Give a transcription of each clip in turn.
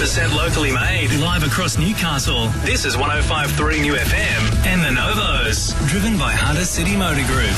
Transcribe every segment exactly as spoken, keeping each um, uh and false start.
percent locally made. Live across Newcastle. This is one oh five point three New F M and the Novos. Driven by Hunter City Motor Group.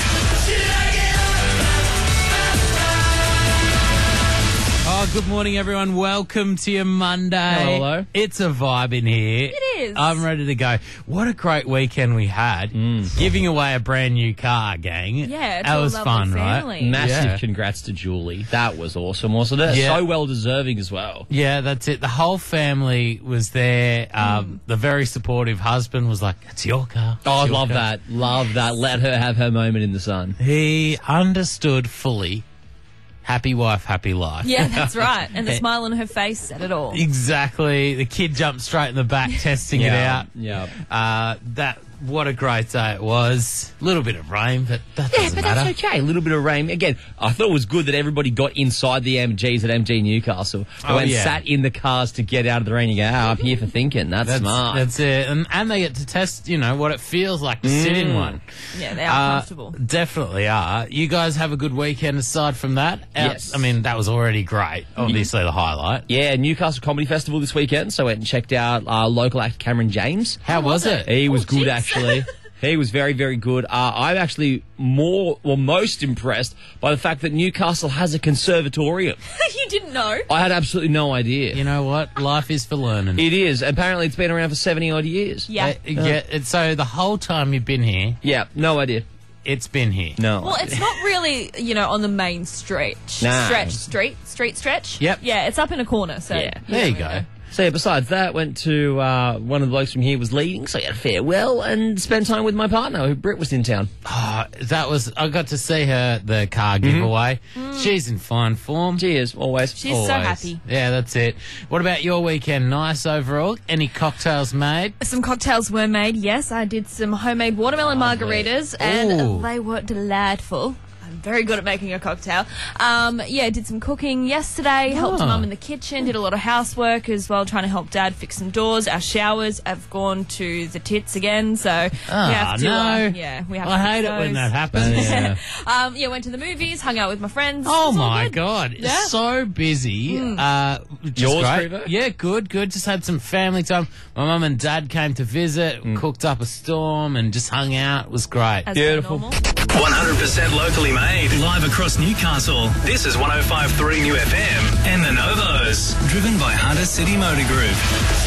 Oh, good morning, everyone. Welcome to your Monday. Hello, hello. It's a vibe in here. It is. I'm ready to go. What a great weekend we had. Mm. Giving away a brand new car, gang. Yeah, it's that a was lovely fun, family. right? Massive Yeah. congrats to Julie. That was awesome, wasn't it? Yeah. So well deserving as well. Yeah, that's it. The whole family was there. Mm. Um, the very supportive husband was like, "It's your car." Oh, I It's your love car." that. Love that. Let her have her moment in the sun. He understood fully. Happy wife, happy life. Yeah, that's right. And the smile on her face said it all. Exactly. The kid jumped straight in the back, testing it out. Yeah. Uh, that what a great day it was. A little bit of rain, but that Yeah, doesn't but matter. that's okay. A little bit of rain. Again, I thought it was good that everybody got inside the M Gs at M G Newcastle. They Oh, went yeah. sat in the cars to get out of the rain. You go, oh, I'm here for thinking. That's, That's, smart. that's it. And, and they get to test, you know, what it feels like to sit in one. Yeah, they are Uh, comfortable. Definitely are. You guys have a good weekend aside from that? Out- Yes. I mean, that was already great. Obviously the highlight. Yeah, Newcastle Comedy Festival this weekend, so I went and checked out uh, local actor Cameron James. How was it? He was Oh, good, jeez. actually. He was very, very good. Uh, I'm actually more, well, most impressed by the fact that Newcastle has a conservatorium. You didn't know? I had absolutely no idea. You know what? Life is for learning. It is. Apparently, it's been around for seventy odd years. Yeah. Uh, yeah. it- So the whole time you've been here, Yeah, no idea. it's been here. No. Well, it's not really, you know, on the main stretch. Nah. Stretch, street, street stretch. Yep. Yeah, it's up in a corner. So Yeah. There you go. So, yeah, besides that, went to uh, one of the blokes from here was leaving, so I had a farewell and spent time with my partner, who Britt was in town. Oh, that was, I got to see her, the car giveaway. She's in fine form. Cheers, always. She's so Always. happy. Yeah, that's it. What about your weekend? Nice overall? Any cocktails made? Some cocktails were made, yes. I did some homemade watermelon margaritas, and Ooh. they were delightful. I'm very good at making a cocktail. Um, yeah, did some cooking yesterday, helped Oh. Mum in the kitchen, did a lot of housework as well, trying to help Dad fix some doors. Our showers have gone to the tits again, so we Ah, have to. no. Uh, yeah, we have I to hate fix it when those. that happens. Yeah. um, yeah, went to the movies, hung out with my friends. Oh It was all my good. god, it's Yeah. so busy. Uh, just Yours, great. Creeper? Yeah, good, good. Just had some family time. My mum and dad came to visit, cooked up a storm, and just hung out. It was great. As per Beautiful. normal. one hundred percent locally made. Live across Newcastle. This is one oh five point three New F M and the Novos. Driven by Hunter City Motor Group.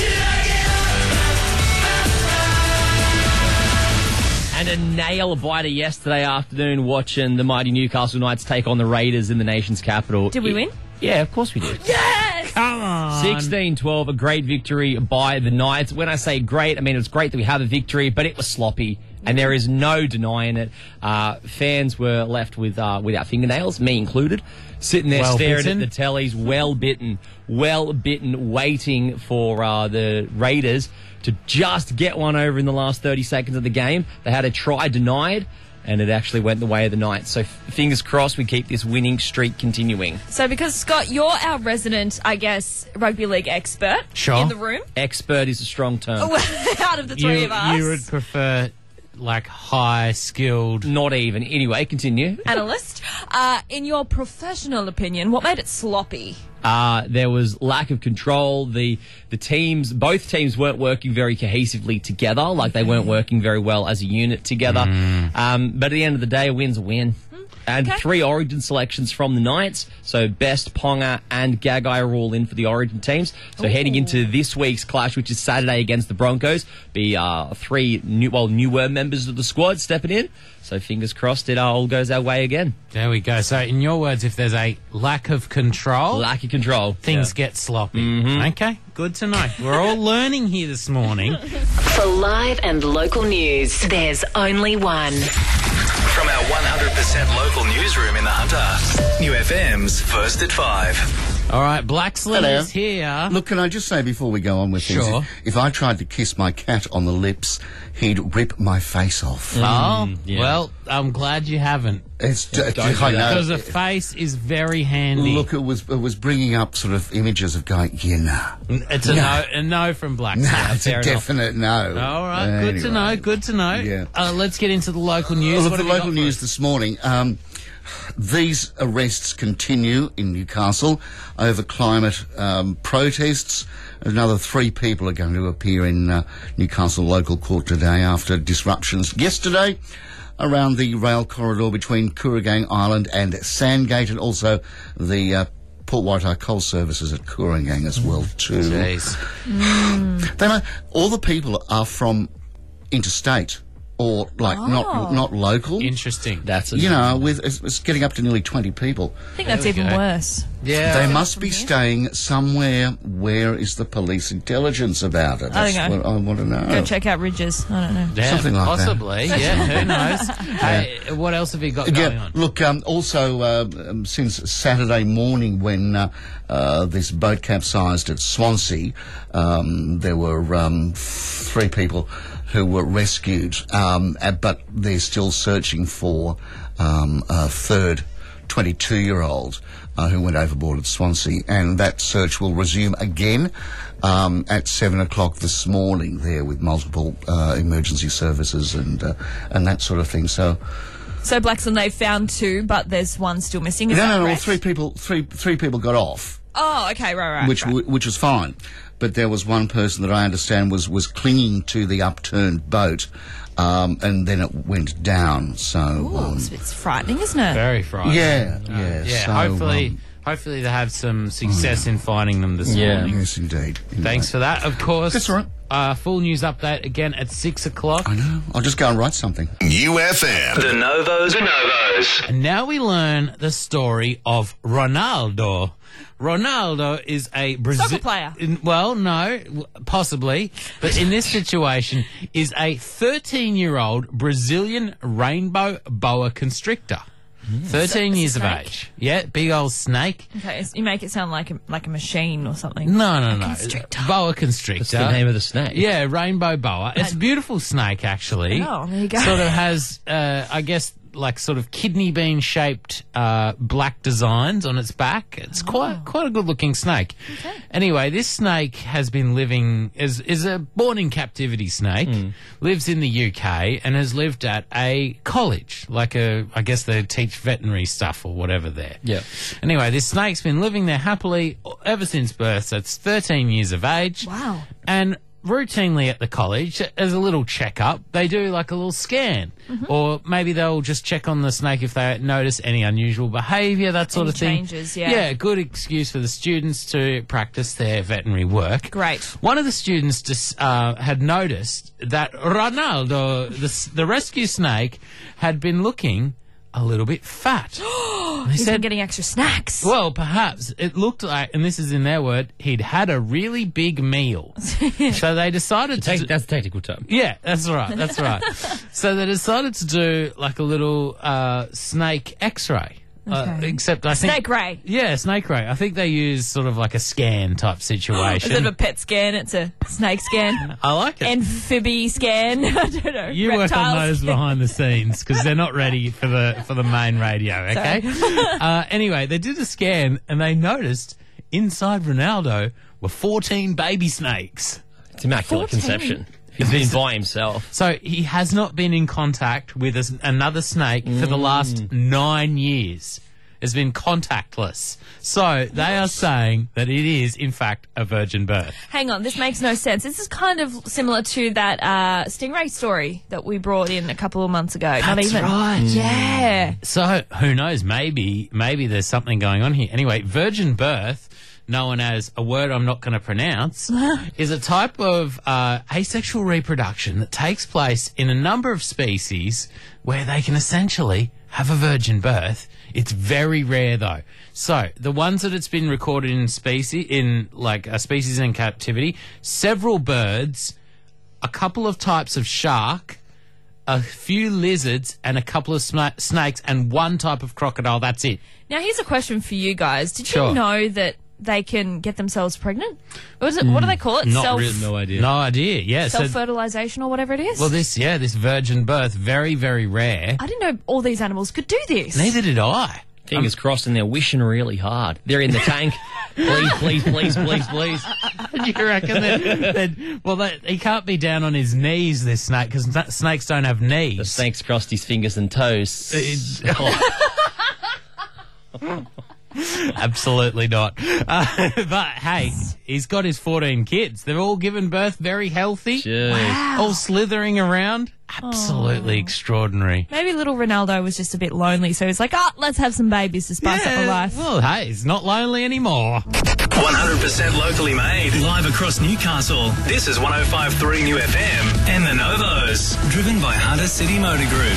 And a nail biter yesterday afternoon watching the mighty Newcastle Knights take on the Raiders in the nation's capital. Did we win? Yeah, of course we did. Yes! Come on. sixteen twelve, a great victory by the Knights. When I say great, I mean it was great that we have a victory, but it was sloppy, and there is no denying it. Uh, fans were left with uh, with our fingernails, me included, sitting there Well staring bitten. at the tellies, well bitten, well bitten, waiting for uh, the Raiders to just get one over in the last thirty seconds of the game. They had a try denied, and it actually went the way of the Knights. So f- fingers crossed we keep this winning streak continuing. So, because Scott, you're our resident, I guess, rugby league expert Sure. in the room, Expert is a strong term. out of the three you, of us, you would prefer like high skilled. Not even. Anyway, continue. analyst. Uh, in your professional opinion, what made it sloppy? Uh, there was lack of control. The the teams, both teams weren't working very cohesively together. Like they weren't working very well as a unit together. Um, but at the end of the day, a win's a win. And Okay. three Origin selections from the Knights. So Best, Ponga, and Gagai are all in for the Origin teams. So heading into this week's clash, which is Saturday against the Broncos, be uh, three new, well, newer members of the squad stepping in. So fingers crossed it all goes our way again. There we go. So, in your words, if there's a lack of control, Lack of control. things get sloppy. Okay, good to know. We're all learning here this morning. For live and local news, there's only one. From our one hundred percent local newsroom in the Hunter. New F M's First at Five. All right, Blacksly Hello. is here. Look, can I just say before we go on with things, Sure. if, if I tried to kiss my cat on the lips, he'd rip my face off. Oh, yeah. well, I'm glad you haven't. It's don't do I that. know. Because a face is very handy. Look, it was it was bringing up sort of images of going, yeah, nah, It's a no, a no from Blacksly. nah, it's fair a enough. definite no. All right, good to Anyway. know, good to know. Yeah. Uh, let's get into the local news. Well, What look, have the you local got for news us? this morning. Um, these arrests continue in Newcastle over climate um, protests. Another three people are going to appear in uh, Newcastle local court today after disruptions yesterday around the rail corridor between Kooragang Island and Sandgate, and also the uh, Port Waitara coal services at Kooragang as well too. Jeez. Then uh, all the people are from interstate or like not not local. Interesting. That's a You know, with it's, it's getting up to nearly twenty people. I think that's we even go. worse. Yeah. They must be staying somewhere. Where is the police intelligence about it? I That's don't know. what I want to know. Go check out Ridges. I don't know. Yeah, something like that. possibly. Yeah, who knows? Hey, what else have you got going Yeah, on? look, um, also, uh, um, since Saturday morning when uh, uh, this boat capsized at Swansea, um, there were um, three people who were rescued, um, uh, but they're still searching for um, a third twenty-two-year-old uh, who went overboard at Swansea, and that search will resume again um, at seven o'clock this morning there with multiple uh, emergency services and uh, and that sort of thing. So... So Blackstone, they found two, but there's one still missing. Is No, that no, no. correct? Three people, three, three people got off, Oh, okay, right, right. which, right. w- which was fine. But there was one person that I understand was, was clinging to the upturned boat, um, and then it went down. So, Ooh, um, it's, it's frightening, isn't it? Very frightening. yeah, Uh, yeah. yeah. so, hopefully, um, hopefully they have some success in finding them this Yeah. morning. yes, indeed. Thanks for that. Of course. That's all right. Uh, full news update again at six o'clock. I know. I'll just go and write something. U F M. The Novos. The Novos. And now we learn the story of Ronaldo. Ronaldo is a Brazil Soccer player. Well, no, w- possibly, but in this situation is a thirteen-year-old Brazilian rainbow boa constrictor. Thirteen years of snake? age. Yeah, big old snake. Okay, so you make it sound like a, like a machine or something. No, no, no. constrictor. Boa constrictor. That's the name of the snake. Yeah, rainbow boa. It's a beautiful snake, actually. Oh, there you go. Sort of has, uh, I guess, like sort of kidney bean shaped uh, black designs on its back. It's quite quite a good looking snake. Anyway, this snake has been living is is a born in captivity snake. Lives in the U K and has lived at a college, like a I guess they teach veterinary stuff or whatever there. Yeah. Anyway, this snake's been living there happily ever since birth. So it's thirteen years of age. Wow. And routinely at the college, as a little checkup, they do like a little scan. Or maybe they'll just check on the snake if they notice any unusual behaviour, that sort Any of thing. changes, yeah. Yeah, good excuse for the students to practice their veterinary work. Great. One of the students just uh, had noticed that Ronaldo, the, s- the rescue snake, had been looking a little bit fat. They He's been said, getting extra snacks. well, perhaps it looked like, and this is in their word, he'd had a really big meal. So they decided to. Take, do- that's a technical term. yeah, that's right. That's right. So they decided to do like a little uh, snake X-ray. Uh, Okay. except I think Snake ray. Yeah, snake ray. I think they use sort of like a scan type situation. Instead of a pet scan, it's a snake scan. I like it. Amphibie scan. I don't know. You work on reptile those scan. behind the scenes because they're not ready for the for the main radio. Okay. uh, anyway, they did a scan and they noticed inside Ronaldo were fourteen baby snakes. It's immaculate fourteen. conception. He's been by himself. So he has not been in contact with a, another snake for the last nine years. Has been contactless. So they are saying that it is, in fact, a virgin birth. Hang on, this makes no sense. This is kind of similar to that uh, stingray story that we brought in a couple of months ago. Not That's even. right. Yeah. So who knows? Maybe, maybe there's something going on here. Anyway, virgin birth, known as a word I'm not going to pronounce, is a type of uh, asexual reproduction that takes place in a number of species where they can essentially have a virgin birth. It's very rare though. So the ones that it's been recorded in species, in like a species in captivity, several birds, a couple of types of shark, a few lizards, and a couple of sma- snakes, and one type of crocodile. That's it. Now, here's a question for you guys. Did Sure. you know that they can get themselves pregnant? What, is it, what do they call it? Not Self, really, No idea. No idea. Yeah. So, self-fertilization or whatever it is? well, this yeah, this virgin birth, very very rare. I didn't know all these animals could do this. Neither did I. Fingers crossed, and they're wishing really hard. They're in the tank. Please, please, please, please, please. Do you reckon that? that well, that, he can't be down on his knees. This snake, because snakes don't have knees. The snake's crossed his fingers and toes. It- Absolutely not. Uh, but hey, he's got his fourteen kids. They've all given birth very healthy. Jeez. All slithering around. Absolutely extraordinary. Maybe little Ronaldo was just a bit lonely, so he's like, oh, let's have some babies to spice up my life. Well, hey, he's not lonely anymore. one hundred percent locally made, live across Newcastle. This is one oh five point three New F M and the Novos, driven by Hunter City Motor Group.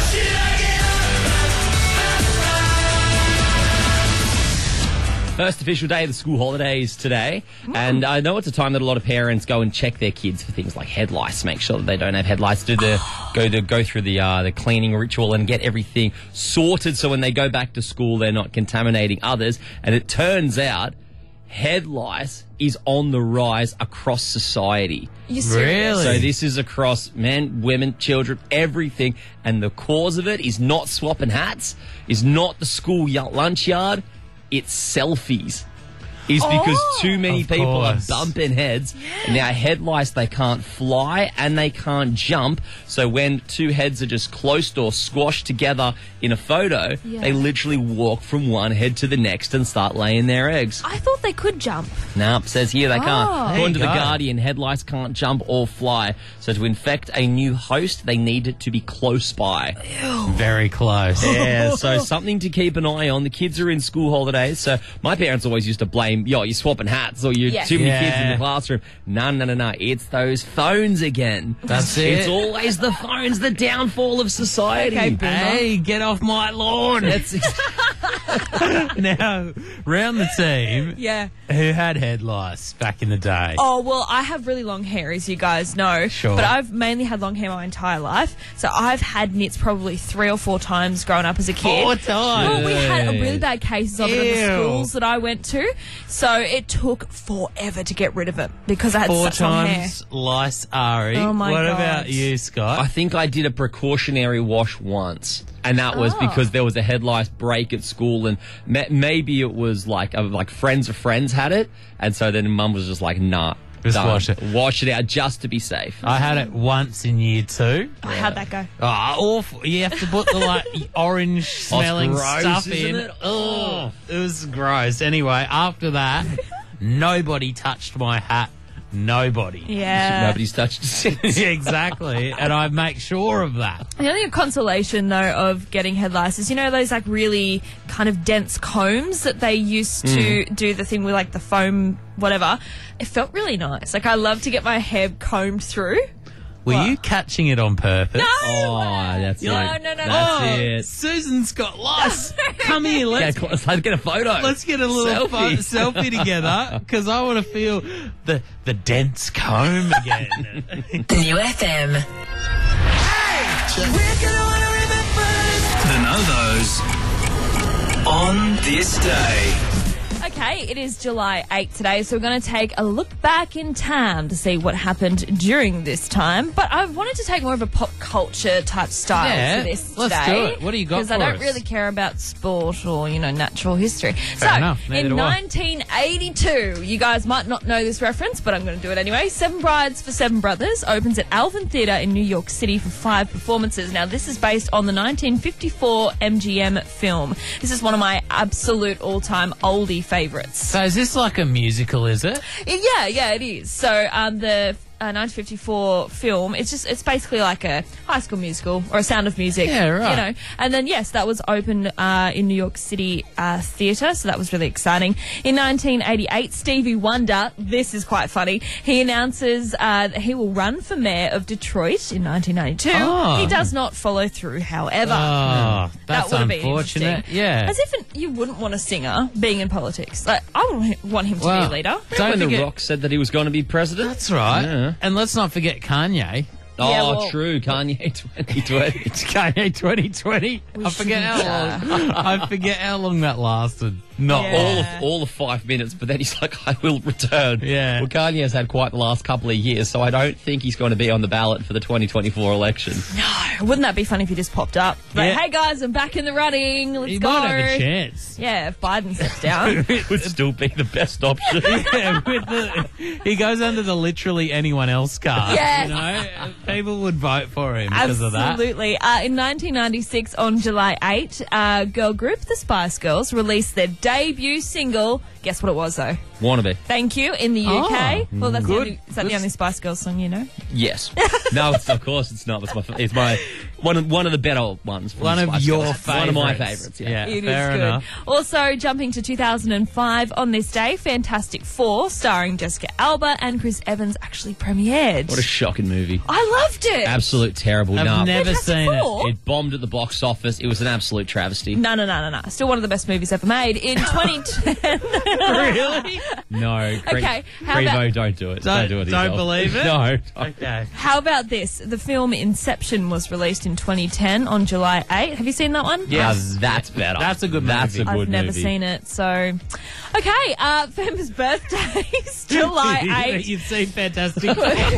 First official day of the school holidays today, and I know it's a time that a lot of parents go and check their kids for things like head lice, make sure that they don't have head lice, do the go to go through the uh, the cleaning ritual and get everything sorted so when they go back to school they're not contaminating others. And it turns out head lice is on the rise across society. You serious? Really? So this is across men, women, children, everything, and the cause of it is not swapping hats, is not the school y- lunch yard. It's selfies. Is because Oh. too many Of people course. are bumping heads. And now head lice, they can't fly and they can't jump. So when two heads are just close or squashed together in a photo, Yeah. they literally walk from one head to the next and start laying their eggs. I thought they could jump. No, it says here they can't. Oh. There According to you The go. Guardian, head lice can't jump or fly. So to infect a new host, they need it to be close by. Very close. Yeah, so something to keep an eye on. The kids are in school holidays, so my parents always used to blame, yo, you're swapping hats or you're Yeah. too many kids in Yeah. the classroom. No, no, no, no. It's those phones again. That's It's it. always the phones, the downfall of society. Okay, boomer. Hey, get off my lawn. That's ex- Now, round the team, Yeah. who had head lice back in the day? Oh, well, I have really long hair, as you guys know. Sure. But I've mainly had long hair my entire life. So I've had nits probably three or four times growing up as a kid. Four times? Well, we had really bad cases of it in Ew. the schools that I went to. So it took forever to get rid of it because I had Four such long hair. times lice, Ari. Oh, my what God. about you, Scott? I think I did a precautionary wash once, and that was Oh. because there was a head lice break at school, and ma- maybe it was like uh, like friends of friends had it, and so then Mum was just like, nah, Just done. wash it. wash it out just to be safe. I had it once in year two. How'd that go? Oh, awful. You have to put the like orange smelling gross, stuff isn't in. it? Oh, it was gross. Anyway, after that, nobody touched my hat. Nobody. Yeah. Nobody's touched it since. Exactly. And I make sure of that. The only consolation, though, of getting head lice is, you know, those like really kind of dense combs that they used to do the thing with like the foam, whatever. It felt really nice. Like I love to get my hair combed through. Were What? you catching it on purpose? Oh, that's No, it. no, no, no. That's Oh, it. Susan's got lice. Come here, Get let's a, cl- let's get a photo. let's get a little Selfie. pho- selfie together because I want to feel the the dense comb again. New F M. The Novos on this day. Okay, it is July eighth today, so we're going to take a look back in time to see what happened during this time. But I wanted to take more of a pop culture type style Yeah, for this let's today. do it. What do you got Because I for don't us? really care about sport or, you know, natural history. so, enough, neither in do I. nineteen eighty-two, you guys might not know this reference, but I'm going to do it anyway. Seven Brides for Seven Brothers opens at Alvin Theatre in New York City for five performances. Now, this is based on the nineteen fifty-four M G M film. This is one of my absolute all-time oldie favourites. So is this like a musical, is it? Yeah, yeah, it is. So um, the uh, nineteen fifty-four film, it's just it's basically like a High School Musical or a Sound of Music. Yeah, right. You know, and then yes, that was open uh, in New York City uh, Theatre, so that was really exciting. In nineteen eighty-eight, Stevie Wonder, this is quite funny. He announces uh, that he will run for mayor of Detroit in nineteen ninety-two. Oh. He does not follow through, however. Oh, that's that would have been unfortunate. interesting. Yeah. As if it, you wouldn't want a singer being in politics. Like I wouldn't want him to Well, be a leader. Don't when The forget- Rock said that he was going to be president. That's right. Yeah. And let's not forget Kanye. Oh, Yeah, well- true. Kanye twenty twenty. Kanye twenty twenty. I forget how long. I forget how long that lasted. Not Yeah. all. all of all of five minutes, but then he's like, I will return. Yeah. Well, Kanye's had quite the last couple of years, so I don't think he's going to be on the ballot for the twenty twenty-four election. Wouldn't that be funny if he just popped up? Like, Yeah. hey guys, I'm back in the running. Let's He go. might have a chance. Yeah, if Biden steps down. Would still be the best option. Yeah, with the, he goes under the literally anyone else card. Yeah. You know? People would vote for him because of that. Absolutely. Uh, in nineteen ninety-six, on July eighth, uh, girl group The Spice Girls released their debut single. Guess what it was, though? Wannabe. Thank you, in the U K. Oh, well, that's the good. only, is that the only Spice Girls song you know? Yes. No, of course it's not. It's my, it's my one of one of the better ones. From One the of Spice your Girls. favourites. One of my favourites. Yeah. Yeah, It is fair good. enough. Also, jumping to two thousand five, on this day, Fantastic Four, starring Jessica Alba and Chris Evans, actually premiered. What a shocking movie. I loved it. Absolute terrible. I've Nah. never Fantastic seen Four? it. It bombed at the box office. It was an absolute travesty. No, no, no, no, no. Still one of the best movies ever made. In twenty ten. Really? No. Cre- Okay, how Crevo, about- don't do it. Don't- Don't, do it. don't yourself. believe it? No. Okay. How about this? The film Inception was released in twenty ten on July eighth. Have you seen that one? Yeah, that's better. That's a good That's movie. a good I've never movie. seen it, so... Okay, uh, famous birthdays, July eighth. You've seen Fantastic.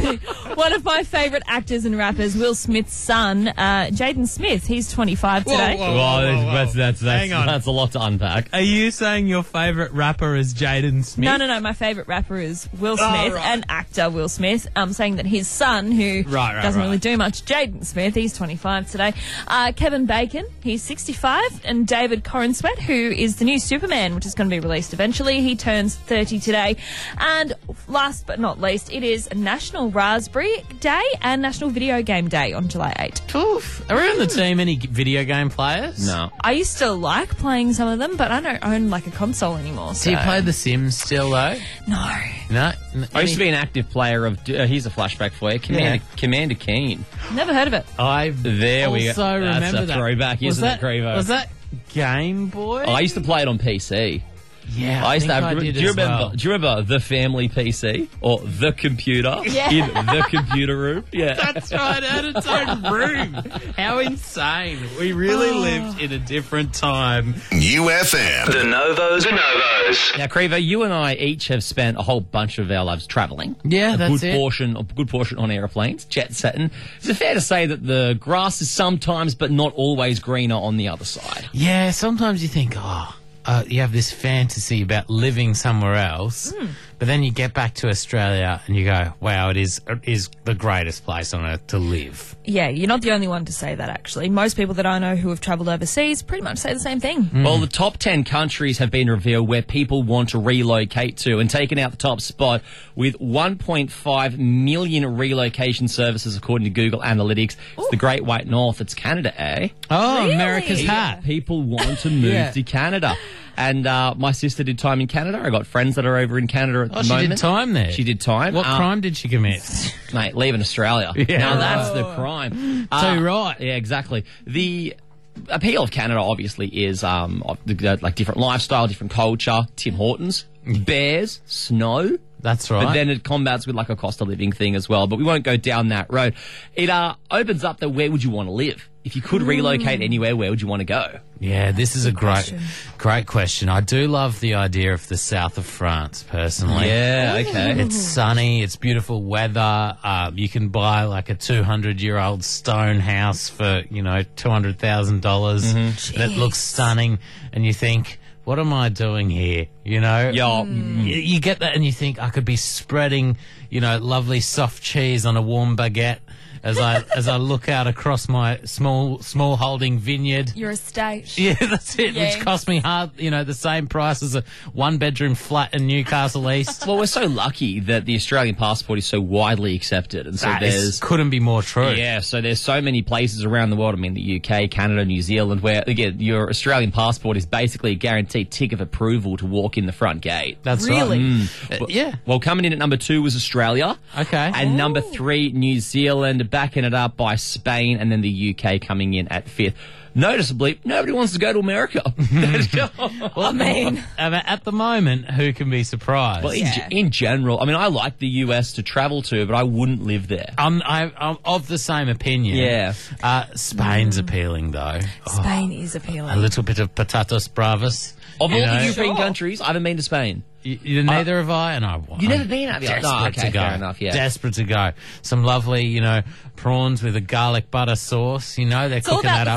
One of my favourite actors and rappers, Will Smith's son, uh, Jaden Smith. He's twenty-five today. Whoa, whoa. Well, whoa, whoa. that's, that's, that's, Hang on. that's a lot to unpack. Are you saying your favourite rapper is Jaden Smith? No, no, no. My favourite rapper is Will Oh, Smith right. and actor Will Smith. I'm saying that his son, who Right, right, doesn't really right. do much, Jaden Smith, he's twenty-five today. Uh, Kevin Bacon, he's sixty-five. And David Corenswet, who is the new Superman, which is going to be released eventually. He turns thirty today. And last but not least, it is National Raspberry Day and National Video Game Day on July eighth. Oof. Are around the team any video game players? No. I used to like playing some of them, but I don't own like a console anymore. So. Do you play The Sims still, though? No. No? I used to be an active player of. Uh, here's a flashback for you. Commander, Yeah. Commander Keen. Never heard of it. I There we go. also That's remember a that. throwback, was isn't that, it, Crevo? Was that Game Boy? I used to play it on P C. Yeah, I used to think have. I do did you as remember? well. Do you remember the family P C or the computer Yeah. in the computer room? Yeah. That's right, it had its own room. How insane. We really Oh. lived in a different time. U F M. The Novos. The Novos. Now, Crevo, you and I each have spent a whole bunch of our lives travelling. Yeah, a that's good it. portion, a good portion on aeroplanes, jet setting. Is it fair to say that the grass is sometimes, but not always, greener on the other side? Yeah, sometimes you think, oh, uh, you have this fantasy about living somewhere else, Hmm. but then you get back to Australia and you go, wow, it is it is the greatest place on earth to live. Yeah, you're not the only one to say that, actually. Most people that I know who have travelled overseas pretty much say the same thing. Well, the top ten countries have been revealed where people want to relocate to, and taking out the top spot with one point five million relocation services, according to Google Analytics. It's the Great White North. It's Canada, eh? Oh, Really? America's Yeah. hat. People want to move Yeah. to Canada. And uh, my sister did time in Canada. I got friends that are over in Canada at Oh, the she moment. did time there. She did time. What Uh, crime did she commit? Mate, leaving Australia. Yeah. Now that's Oh. the crime. Too right. Yeah, exactly. The appeal of Canada obviously is um of the, like different lifestyle, different culture, Tim Hortons, bears, snow. That's right. But then it combats with like a cost of living thing as well. But we won't go down that road. It uh, opens up that where would you want to live? If you could relocate anywhere, where would you want to go? Yeah, this is a great, question. great question. I do love the idea of the south of France, personally. Yeah, okay. It's sunny, it's beautiful weather. Um, you can buy like a two hundred year old stone house for, you know, two hundred thousand dollars. Mm-hmm. And it looks stunning. And you think, what am I doing here? You know? Yeah. You, you get that and you think, I could be spreading, you know, lovely soft cheese on a warm baguette. As I as I look out across my small small holding vineyard. Your estate. Yeah, that's it. Yeah. Which cost me hard, you know, the same price as a one bedroom flat in Newcastle East. Well, we're so lucky that the Australian passport is so widely accepted, and so That is- there's couldn't be more true. yeah, so there's so many places around the world. I mean, the U K, Canada, New Zealand, where again your Australian passport is basically a guaranteed tick of approval to walk in the front gate. That's Really? right. Uh, yeah. Well, coming in at number two was Australia. Okay. And number three, New Zealand, backing it up by Spain, and then the U K coming in at fifth. Noticeably, nobody wants to go to America. Well, I mean, at the moment, who can be surprised? Well, in, Yeah. in general, I mean, I like the U S to travel to, but I wouldn't live there. I'm, I, I'm of the same opinion. Yeah. Uh, Spain's appealing, though. Oh, Spain is appealing. a little bit of patatas bravas. Of you all know. the European Sure. countries, I haven't been to Spain. You, you, neither have I, and I want. You've never I'm been, have you? Desperate Oh, okay, to go. fair enough, yeah. Desperate to go. Some lovely, you know, prawns with a garlic butter sauce. You know, they're It's all cooking about that the up. food for you.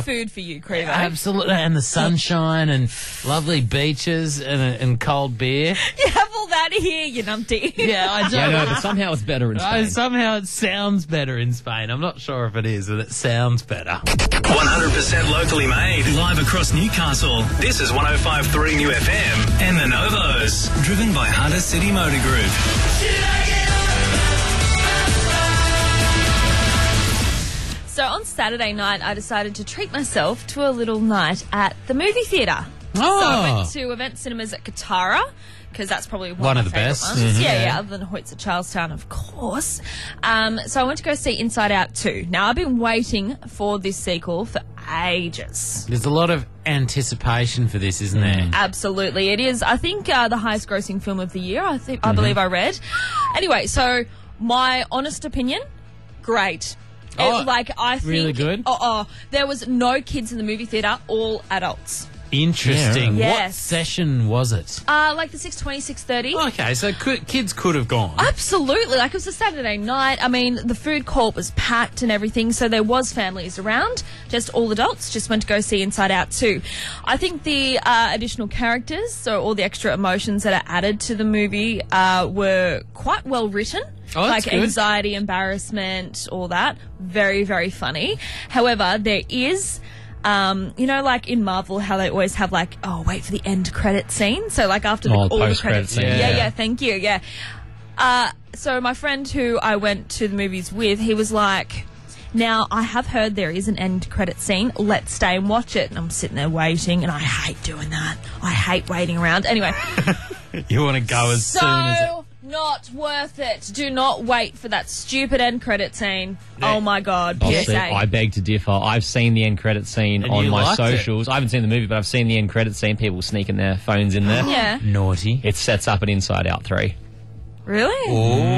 you, Crevo. Absolutely, and the sunshine and lovely beaches and, and cold beer. You have all that here, you numpty. Yeah, I Yeah, don't no, but somehow it's better in Uh, Spain. somehow it sounds better in Spain. I'm not sure if it is, but it sounds better. one hundred percent locally made. Live across Newcastle. This is one oh five point three New F M and the Novos. Driven by Hunter City Motor Group. So on Saturday night, I decided to treat myself to a little night at the movie theatre. So I Oh. went to Event Cinemas at Katara, because that's probably one, One of, of my the favourite best. ones. Mhm. Yeah, yeah, other than Hoyts at Charlestown, of course. Um, so I went to go see Inside Out two. Now, I've been waiting for this sequel for ages. There's a lot of anticipation for this, isn't there? Absolutely, it is. I think uh, the highest grossing film of the year. I think I believe I read. Anyway, so my honest opinion, great. It- Oh, like I think, really good? Oh, oh, there was no kids in the movie theater, all adults. Interesting. Yeah. What Yes. session was it? Uh, like the six twenty, six thirty. Okay, so could, kids could have gone. Absolutely. Like, it was a Saturday night. I mean, the food court was packed and everything, so there was families around. Just all adults just went to go see Inside Out too. I think the uh, additional characters, so all the extra emotions that are added to the movie, uh, were quite well written. Oh, that's like good. anxiety, embarrassment, all that. Very, very funny. However, there is... Um, you know, like in Marvel, how they always have like, oh, wait for the end credit scene. So like after the, Oh, all the post-credit credits, scene, yeah, yeah, yeah. thank you, yeah. Uh, so my friend who I went to the movies with, he was like, now I have heard there is an end credit scene. Let's stay and watch it. And I'm sitting there waiting, and I hate doing that. I hate waiting around. Anyway, You want to go as so soon as it... not worth it. Do not wait for that stupid end credit scene. Oh my God, I'll P S A. see- I beg to differ. I've seen the end credit scene And on you my liked it? socials. I haven't seen the movie, but I've seen the end credit scene. People sneaking their phones in there. Yeah, Naughty. It sets up an Inside Out three. really?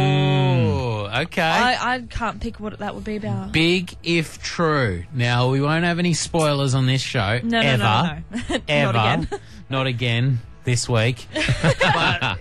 Oh, okay. I, I can't pick what that would be about. Big if true. Now, we won't have any spoilers on this show. No, no, ever. no, no. Not Ever. again. Not again this week. But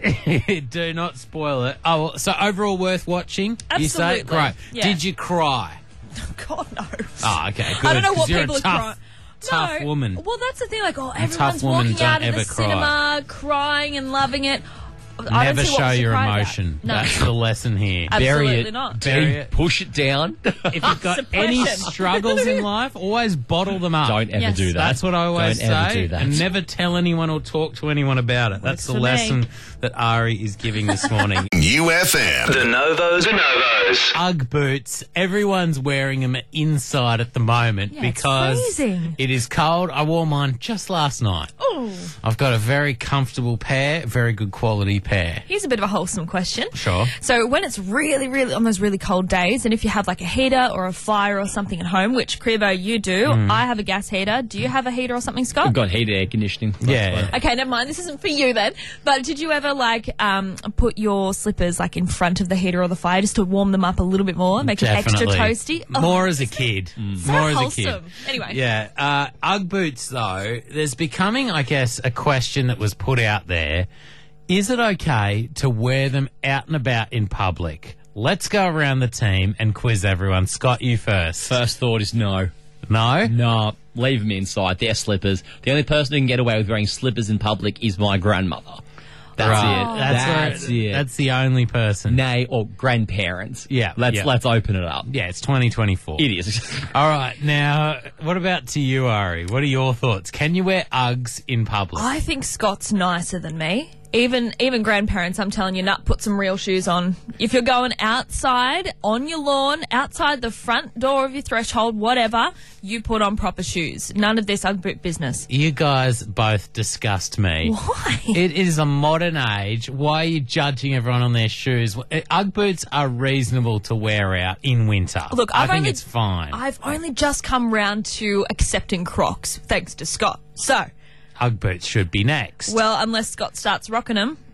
do not spoil it. Oh, well, so overall worth watching? You say? Absolutely. Great. Yeah. Did you cry? God, no. Oh, okay, good. I don't know 'cause what you're people a are tough, crying. tough No. woman. Well, that's the thing. Like, oh, tough everyone's women walking don't out of ever the cry. cinema crying and loving it. I don't Never see what show was to your cry about. emotion. No. That's the lesson here. Absolutely Bury it. not. Bury Bury it. Push it down. If you've got any Suppression. struggles in life, always bottle them up. Don't ever Yes. do that. That's what I always Don't ever say. do that. And never tell anyone or talk to anyone about it. That's Works the for me. lesson that Ari is giving this morning. U F M. The Novos. The Novos. Ugg boots. Everyone's wearing them inside at the moment Yeah, it's because freezing. it is cold. I wore mine just last night. Oh, I've got a very comfortable pair, very good quality pair. here's a bit of a wholesome question. Sure. So when it's really, really on those really cold days, and if you have like a heater or a fire or something at home, which Crevo you do, Mm. I have a gas heater. Do you have a heater or something, Scott? I've got heated air conditioning. Yeah. Okay, never mind. This isn't for you then. But did you ever like um, put your slippers like in front of the heater or the fire just to warm them up a little bit more, make Definitely. it extra toasty? Oh, More as a kid. so More as a wholesome. kid. Anyway, Yeah. Uh, Ugg boots, though, there's becoming, I guess, a question that was put out there. Is it okay to wear them out and about in public? Let's go around the team and quiz everyone. Scott, you first. First thought is no. No? No, leave them inside. They're slippers. The only person who can get away with wearing slippers in public is my grandmother. That's Right. it. That's, That's where, it. That's the only person. Nay, or grandparents. Yeah, Let's yeah. let's open it up. Yeah, it's twenty twenty-four. It is. All right. Now, what about to you, Ari? What are your thoughts? Can you wear Uggs in public? I think Scott's nicer than me. Even even grandparents, I'm telling you, nut, put some real shoes on. If you're going outside, on your lawn, outside the front door of your threshold, whatever, you put on proper shoes. None of this Ugg boot business. You guys both disgust me. Why? It is a modern age. Why are you judging everyone on their shoes? Ugg boots are reasonable to wear out in winter. Look, I I've think only, it's fine. I've only just come round to accepting Crocs, thanks to Scott. So, Ugg boots should be next. well, unless Scott starts rocking them,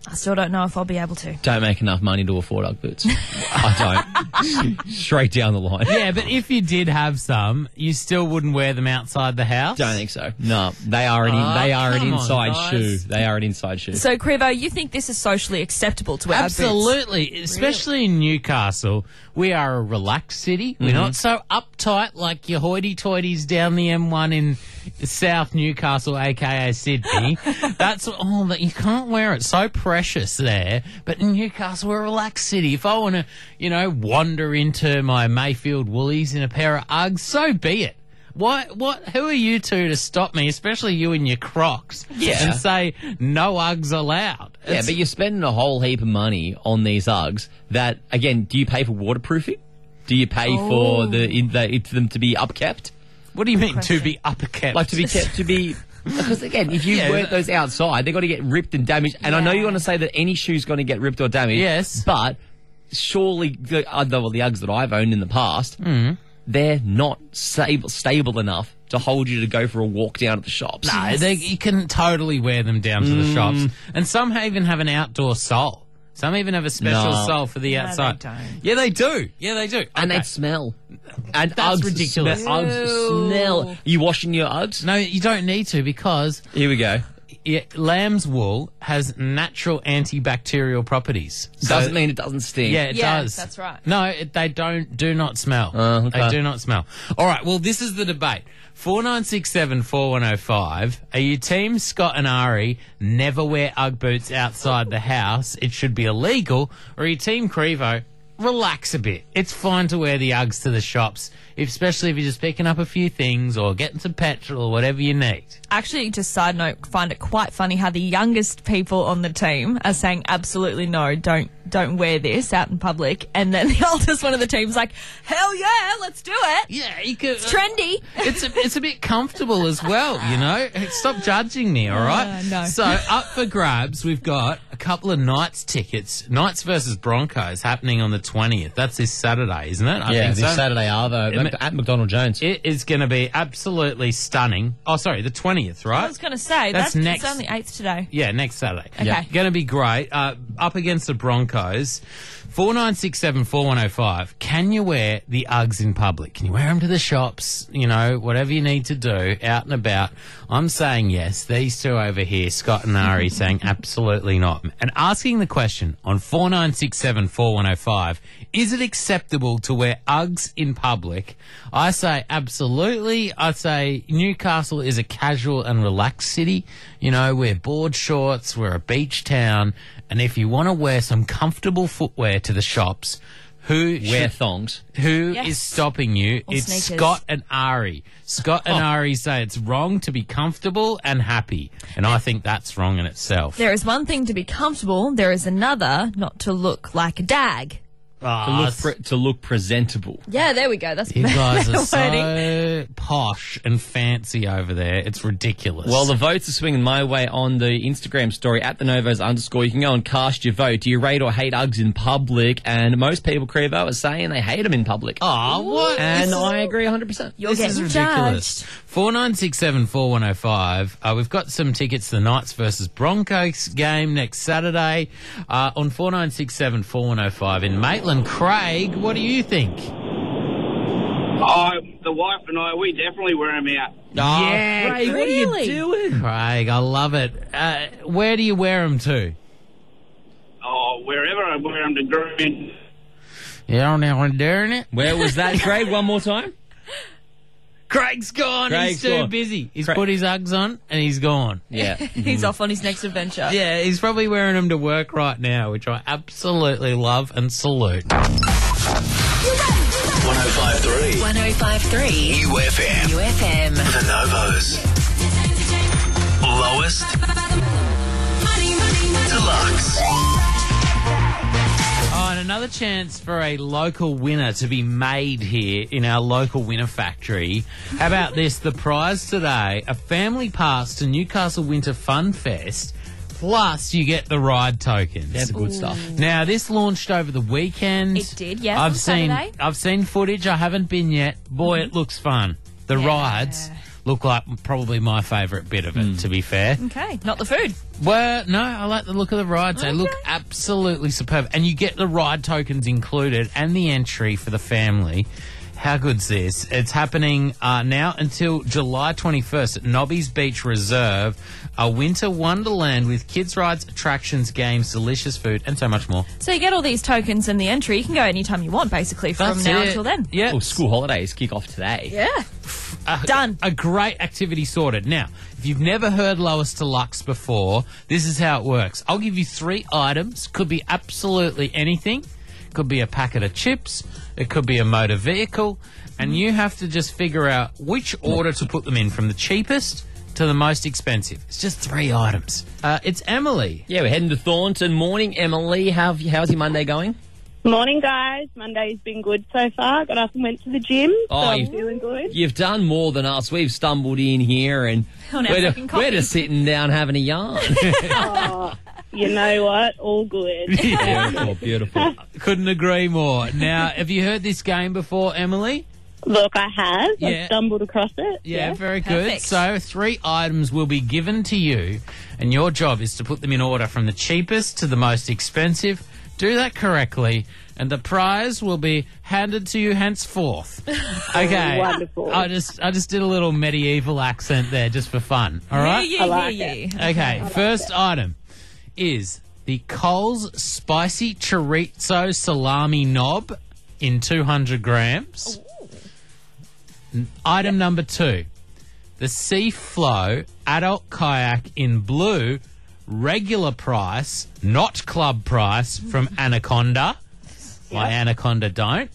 I still don't know if I'll be able to. Don't make enough money to afford Ugg boots. I don't. Straight down the line. Yeah, but if you did have some, you still wouldn't wear them outside the house? Don't think so. No, they are an Oh, they are an come on, inside guys. shoe. They are an inside shoe. So, Crevo, you think this is socially acceptable to wear Ugg boots? Absolutely, especially in Newcastle. We are a relaxed city. We're not so uptight like your hoity-toities down the M one in South Newcastle, aka Sydney. That's all that you can't wear it. So precious there. But in Newcastle, we're a relaxed city. If I want to, you know, wander into my Mayfield Woolies in a pair of Uggs, so be it. What? What? Who are you two to stop me, especially you in your Crocs, Yeah. and say no Uggs allowed? Yeah, It's- but you're spending a whole heap of money on these Uggs that, again, do you pay for waterproofing? Do you pay for the, in, the for them to be upkept? what do you mean to question. be upkept? Like to be kept to be... Because, again, if you Yeah, wear that- those outside, they've got to get ripped and damaged. And I know Yeah. you want to say that any shoe's going to get ripped or damaged. Yes. But surely, the, uh, the, well, the Uggs that I've owned in the past, Mm. they're not stable, stable enough to hold you to go for a walk down at the shops. No, they, you can totally wear them down to the shops. And some even have an outdoor sole. Some even have a special No. sole for the they outside. don't. Yeah, they do. Yeah, they do. And Okay. they smell. And That's Uggs ridiculous. Smell, Uggs Ew. smell. Are you washing your Uggs? No, you don't need to because Here we go. yeah, lamb's wool has natural antibacterial properties. So- Doesn't mean it doesn't sting. Yeah, it Yeah, does. that's right. No, it, they don't. Do not smell. Oh, okay. They do not smell. All right. Well, this is the debate. Four nine six seven four one zero five. Are you team Scott and Ari? Never wear UGG boots outside the house. It should be illegal. Or are you team Crevo? Relax a bit. It's fine to wear the Uggs to the shops, if, especially if you're just picking up a few things or getting some petrol or whatever you need. Actually, just side note, find it quite funny how the youngest people on the team are saying absolutely no, don't don't wear this out in public, and then the oldest one of the team's like, hell yeah, let's do it. Yeah, you could. It's trendy. It's a, it's a bit comfortable as well, you know. Stop judging me, all right? Uh, no. So up for grabs, we've got a couple of Knights tickets. Knights versus Broncos happening on the twentieth. That's this Saturday, isn't it? I Yeah, think this so. Saturday Arvo It- at McDonald Jones. It is going to be absolutely stunning. Oh, sorry, the twentieth, right? I was going to say, That's that's, next- it's only eighth today. Yeah, next Saturday. Okay. Yeah. Going to be great. Uh, up against the Broncos. four nine six seven four one zero five. Can you wear the Uggs in public? Can you wear them to the shops? You know, whatever you need to do, out and about. I'm saying yes. These two over here, Scott and Ari, saying absolutely not. And asking the question on four nine six seven four one zero five, is it acceptable to wear Uggs in public? I say absolutely. I say Newcastle is a casual and relaxed city. You know, we're board shorts, we're a beach town, and if you want to wear some comfortable footwear to the shops, who Wear should- thongs. who Yes. is stopping you? Or It's sneakers. Scott and Ari. Scott and Oh. Ari say it's wrong to be comfortable and happy, and I think that's wrong in itself. There is one thing to be comfortable, there is another not to look like a dag. Ah, To look, s- pre- to look presentable. Yeah, there we go. That's you guys are wording. so posh and fancy over there. It's ridiculous. Well, the votes are swinging my way on the Instagram story at the Novos underscore. You can go and cast your vote. Do you rate or hate Uggs in public? And most people, Crevo, are saying they hate them in public. oh, what? And This is- I agree one hundred percent. You're This is getting ridiculous. judged. Four nine six seven four one zero five. Uh, we've got some tickets to the Knights versus Broncos game next Saturday uh, on four nine six seven four one zero five in Maitland. Craig, what do you think? Oh, the wife and I, we definitely wear them out. Yeah, Craig, what are Really? you doing? Craig, I love it. Uh, where do you wear them to? Oh, wherever I wear them to green. You don't know what doing it. Where was that, Craig? One more time. Craig's gone. Craig's he's too gone. busy. He's Craig- put his Uggs on and he's gone. Yeah. He's off on his next adventure. Yeah, he's probably wearing them to work right now, which I absolutely love and salute. one oh five point three one oh five point three U F M. U F M. The Novos. Lowest. Deluxe. Oh, and another chance for a local winner to be made here in our local winner factory. How about this? The prize today, a family pass to Newcastle Winter Fun Fest, plus you get the ride tokens. That's good stuff. Now, this launched over the weekend. It did, yes, I've on seen Saturday. I've seen footage. I haven't been yet. Boy, it looks fun. The Yeah. rides look like probably my favourite bit of it, to be fair. Okay, not the food. Well, no, I like the look of the rides. They look Okay. absolutely superb. And you get the ride tokens included and the entry for the family. How good's this? It's happening uh, now until July twenty-first at Nobby's Beach Reserve, a winter wonderland with kids' rides, attractions, games, delicious food, and so much more. So you get all these tokens and the entry. You can go anytime you want, basically, from That's now it. until then. Yeah. Oh, school holidays kick off today. Yeah. A- Done. A great activity sorted. Now, if you've never heard Lois Deluxe before, this is how it works. I'll give you three items. Could be absolutely anything. Could be a packet of chips. It could be a motor vehicle. And you have to just figure out which order to put them in, from the cheapest to the most expensive. It's just three items. Uh, it's Emily. Yeah, we're heading to Thornton. Morning, Emily. How, how's your Monday going? Morning, guys. Monday's been good so far. Got up and went to the gym, Oh, so I'm you- feeling good. You've done more than us. We've stumbled in here and On our we're, second ju- we're coffee. just sitting down having a yarn. Oh, you know what? All good. Beautiful, beautiful. Couldn't agree more. Now, have you heard this game before, Emily? Look, I have. Yeah. I stumbled across it. Yeah, very good. Perfect. So three items will be given to you, and your job is to put them in order from the cheapest to the most expensive. Do that correctly, and the prize will be handed to you henceforth. Okay. Wonderful. I just I just did a little medieval accent there just for fun. All right. Yeah, yeah, I like yeah, it. yeah. Okay. First item is the Coles Spicy Chorizo Salami Knob in two hundred grams. N- Item number two, the Sea Flow Adult Kayak in blue, regular price, not club price, from Anaconda. My Anaconda don't.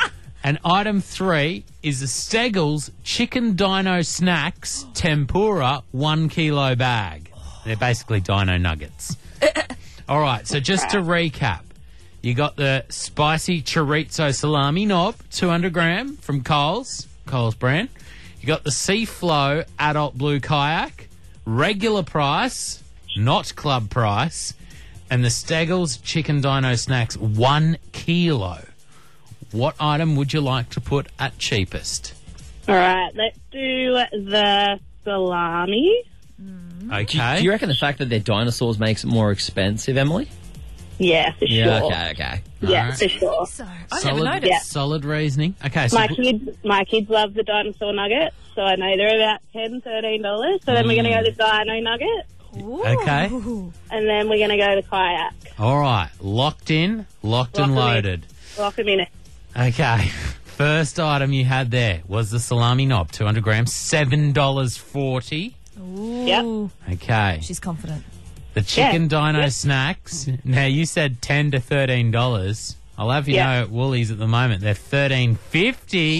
And item three is the Steggles Chicken Dino Snacks Tempura one kilo bag. They're basically dino nuggets. All right, so just to recap, you got the Spicy Chorizo Salami Knob, two hundred gram from Coles, Coles brand. You got the Sea Flow Adult Blue Kayak, regular price, not club price, and the Steggles Chicken Dino Snacks, one kilo. What item would you like to put at cheapest? All right, let's do the salami. Okay. Do you reckon the fact that they're dinosaurs makes it more expensive, Emily? Yeah, for Yeah, sure. okay, okay. Yeah, Alright. for sure. So, I never solid, noticed. Yeah. solid reasoning. Okay, so My put- kids, my kids love the dinosaur nuggets, so I know they're about ten dollars, thirteen dollars. So then we're going to go the dino nugget, Ooh. Okay. and then we're going to go the kayak. all right, locked in, locked Lock and 'em in. loaded. Lock them in it. Okay. First item you had there was the salami knob, two hundred grams, seven dollars forty. Yep. Ooh. Okay. She's confident. The chicken Yeah. dino Yeah. snacks. Now you said ten to thirteen dollars. I'll have you Yeah. know at Woolies at the moment they're thirteen fifty,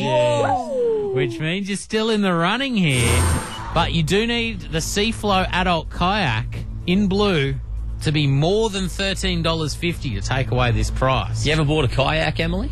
which means you're still in the running here. But you do need the Seaflow Adult Kayak in blue to be more than thirteen dollars fifty to take away this price. You ever bought a kayak, Emily?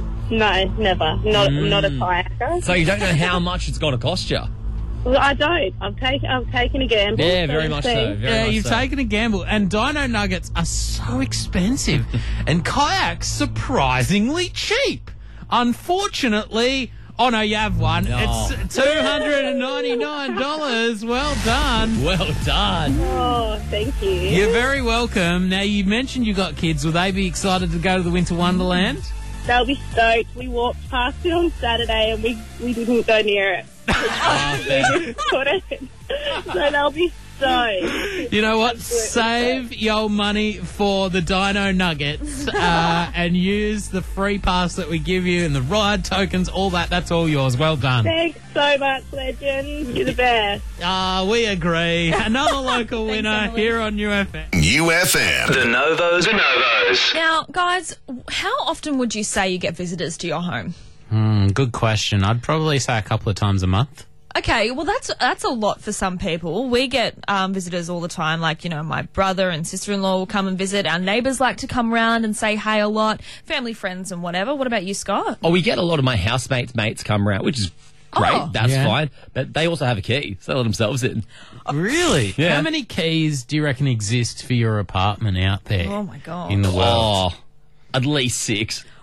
No, never. Not not a kayaker. So you don't know how much it's going to cost you? Well, I don't. I've taken I've taken a gamble. Yeah, so very we'll much see. so. Very Yeah, much you've so. taken a gamble. And dino nuggets are so expensive. And kayaks surprisingly cheap. Unfortunately, oh no, you have one. Oh. It's two hundred ninety-nine dollars. Well done. Well done. Oh, thank you. You're very welcome. Now, you mentioned you got kids. Will they be excited to go to the Winter Wonderland? They'll be stoked. We walked past it on Saturday and we, we didn't go near it. We just couldn't. So they'll be stoked. You know what? Absolutely. Save your money for the Dino Nuggets uh, and use the free pass that we give you and the ride tokens, all that. That's all yours. Well done. Thanks so much, legend. You're the best. Ah, we agree. Another local winner Emily. here on U F M. U F M. The Novos. The Novos. Now, guys, how often would you say you get visitors to your home? Hmm, good question. I'd probably say a couple of times a month. Okay, well, that's that's a lot for some people. We get um, visitors all the time. Like, you know, my brother and sister-in-law will come and visit. Our neighbours like to come round and say hey a lot. Family, friends and whatever. What about you, Scott? Oh, we get a lot of my housemates' mates come around, which is great. Oh. That's Yeah. fine. But they also have a key, so they let themselves in. Really? Yeah. How many keys do you reckon exist for your apartment out there Oh, my God. in the world? Oh, at least six.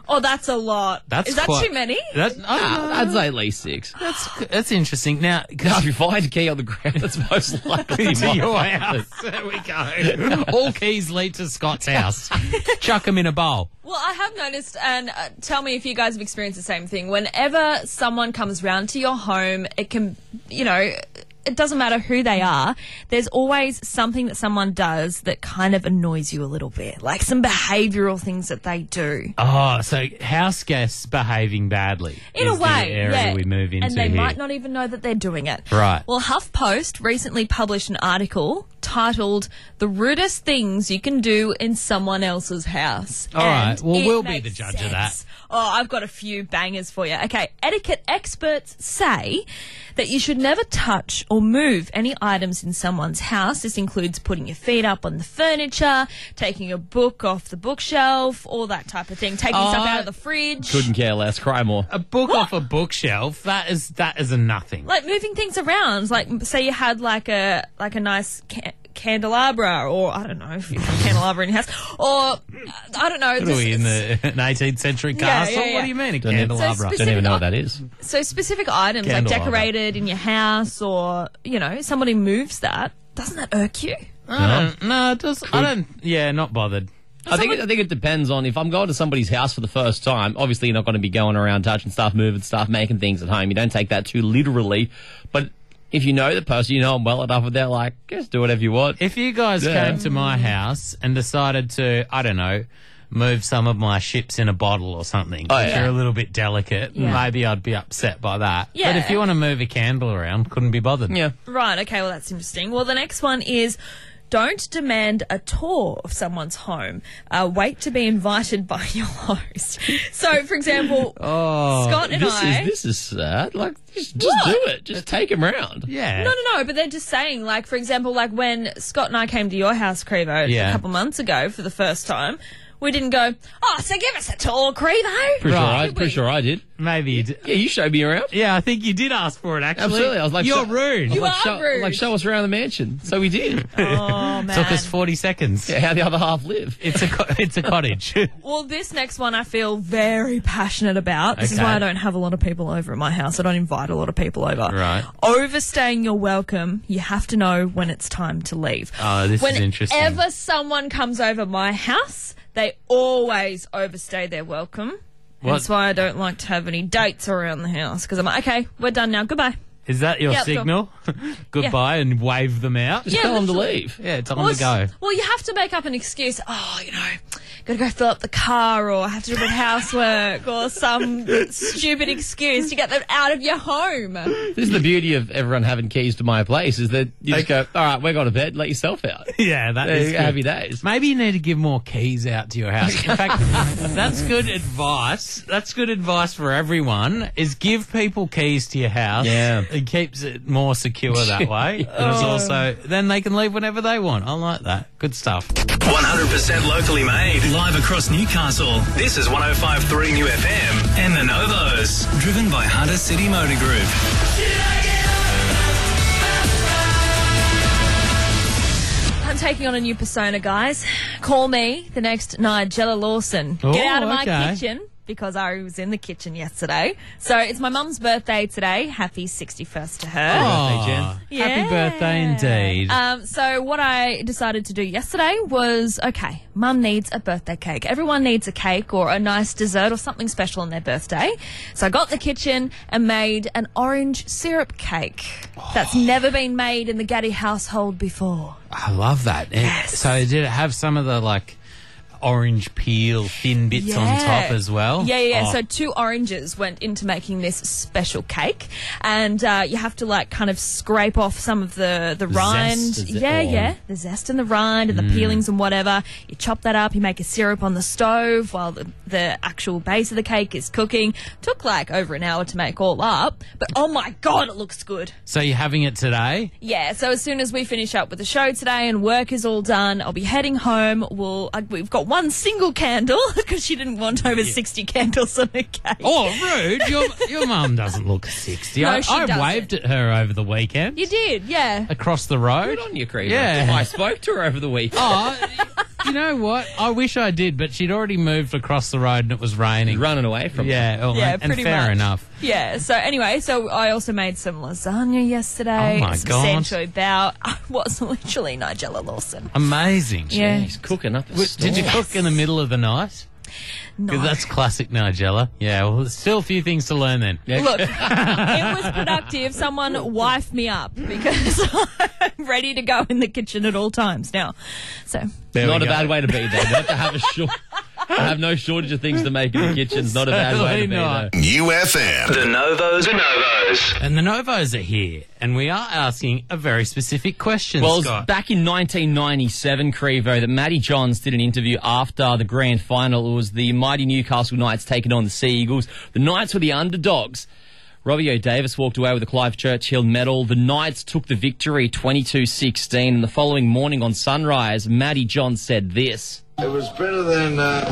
Oh, that's a lot. That's Is that quite- too many? That, I don't know. Nah, I'd say at least six. That's that's interesting. Now, Because if you find a key on the ground, that's most likely to my your house. There we go. All keys lead to Scott's house. Chuck them in a bowl. Well, I have noticed, and uh, tell me if you guys have experienced the same thing. Whenever someone comes round to your home, it can, you know, it doesn't matter who they are, there's always something that someone does that kind of annoys you a little bit, like some behavioural things that they do. Oh, so house guests behaving badly. In is a way, the area yeah. we move into and they here. might not even know that they're doing it. Right. Well, HuffPost recently published an article titled "The Rudest Things You Can Do in Someone Else's House." All right. And Well, it we'll be makes the judge of sense. that. Oh, I've got a few bangers for you. Okay, etiquette experts say that you should never touch or move any items in someone's house. This includes putting your feet up on the furniture, taking a book off the bookshelf, all that type of thing, taking stuff Oh, out of the fridge. Couldn't care less. Cry more. A book off a bookshelf, that is that is a nothing. Like moving things around. Like, say you had like a like a nice ca- candelabra, or I don't know if you have a candelabra in your house, or uh, I don't know. What are just- we in the an eighteenth century Yeah, castle? yeah, yeah. What do you mean a Don't even- candelabra? So Don't even know what that is. So specific items like Candelabra. decorated in your house, or you know, somebody moves that. Doesn't that irk you? I don't, no, it does. I don't. Yeah, not bothered. I think it, I think it depends on if I'm going to somebody's house for the first time. Obviously, you're not going to be going around touching stuff, moving stuff, making things at home. You don't take that too literally. But if you know the person, you know them well enough, and they're like, just do whatever you want. If you guys Yeah. came to my house and decided to, I don't know, move some of my ships in a bottle or something, Oh, which yeah. are a little bit delicate, Yeah. maybe I'd be upset by that. Yeah. But if you want to move a candle around, couldn't be bothered. yeah. Right. Okay. Well, that's interesting. Well, the next one is. Don't demand a tour of someone's home. Uh, wait to be invited by your host. So, for example, Oh, Scott and This I. is this is sad. Like, just, just What? do it. Just take him round. yeah. No, no, no. But they're just saying, like, for example, like when Scott and I came to your house, Crevo, Yeah. a couple months ago for the first time, we didn't go, oh, so give us a tour, Crevo. Pretty, sure, Right. I, pretty sure I did. Maybe you d- Yeah, you showed me around. Yeah, I think you did ask for it, actually. Absolutely. I was like, You're show- rude. I was You like, are show, rude. Like, show us around the mansion. So we did. Oh, man. Took us forty seconds. Yeah, how the other half live. It's a co- it's a cottage. Well, this next one I feel very passionate about. This is Okay. why I don't have a lot of people over at my house. I don't invite a lot of people over. Right. Overstaying your welcome, you have to know when it's time to leave. Oh, this is Whenever interesting. Whenever someone comes over my house, they always overstay their welcome. What? That's why I don't like to have any dates around the house, because I'm like, okay, we're done now. Goodbye. Is that your Yeah, signal? Goodbye, and wave them out. Just Yeah, tell them to literally. leave. Yeah, tell Well, them to go. it's- well, you have to make up an excuse. Oh, you know, got to go fill up the car, or I have to do a bit of housework, or some stupid excuse to get them out of your home. This is the beauty of everyone having keys to my place is that you just go, all right, we're going to bed, let yourself out. Yeah, that There is you go, good. happy days. Maybe you need to give more keys out to your house. In fact, that's good advice. That's good advice for everyone. Is give people keys to your house. Yeah. It keeps it more secure that way. And it's also then they can leave whenever they want. I like that. Good stuff. one hundred percent locally made, live across Newcastle. This is one oh five point three New F M and the Novos, driven by Hunter City Motor Group. I'm taking on a new persona, guys. Call me the next Nigella Lawson. Oh, Get out of my okay. kitchen, because I was in the kitchen yesterday. So it's my mum's birthday today. Happy sixty-first to her. Oh, Jen. happy Yeah. birthday indeed. Um, so what I decided to do yesterday was, okay, mum needs a birthday cake. Everyone needs a cake or a nice dessert or something special on their birthday. So I got in the kitchen and made an orange syrup cake that's never been made in the Gaddy household before. I love that. It- Yes. So did it have some of the like orange peel thin bits on top as well? Yeah, yeah. Oh. So two oranges went into making this special cake, and uh, you have to like kind of scrape off some of the the rind. is it? Yeah, Or- yeah. The zest and the rind and the Mm. peelings and whatever. You chop that up. You make a syrup on the stove while the, the actual base of the cake is cooking. Took like over an hour to make all up, but oh my god, it looks good. So you're having it today? Yeah, so as soon as we finish up with the show today and work is all done, I'll be heading home. We'll uh, we've got one single candle because she didn't want over sixty candles on her cake. Oh, rude. Your, your mum doesn't look sixty. No, I, she I doesn't. waved at her over the weekend. You did, yeah. Across the road. Good on you, Creamer. Yeah. I spoke to her over the weekend. Oh, you you know what? I wish I did, but she'd already moved across the road and it was raining. Running away from Yeah, well, Yeah, and pretty fair much. enough. Yeah, so anyway, so I also made some lasagna yesterday. Oh, my some God. Sancho bao. I was literally Nigella Lawson. Amazing. Yeah. He's cooking up a W- Did you storm. cook in the middle of the night? No. 'Cause that's classic Nigella. Yeah, well, there's still a few things to learn then. Look, it was productive. Someone wifed me up because I'm ready to go in the kitchen at all times now. So, There Not we a go. bad way to be there. Not to have a short, have no shortage of things to make in the kitchen's not a bad way to be Certainly though. not. U F M. The Novos. The Novos. And the Novos are here, and we are asking a very specific question, Well, it was Scott. back in nineteen ninety-seven, Crevo, that Matty Johns did an interview after the grand final. It was the mighty Newcastle Knights taking on the Sea Eagles. The Knights were the underdogs. Robbie O'Davis walked away with a Clive Churchill medal. The Knights took the victory twenty-two sixteen. And the following morning on Sunrise, Matty Johns said this. It was better than, uh,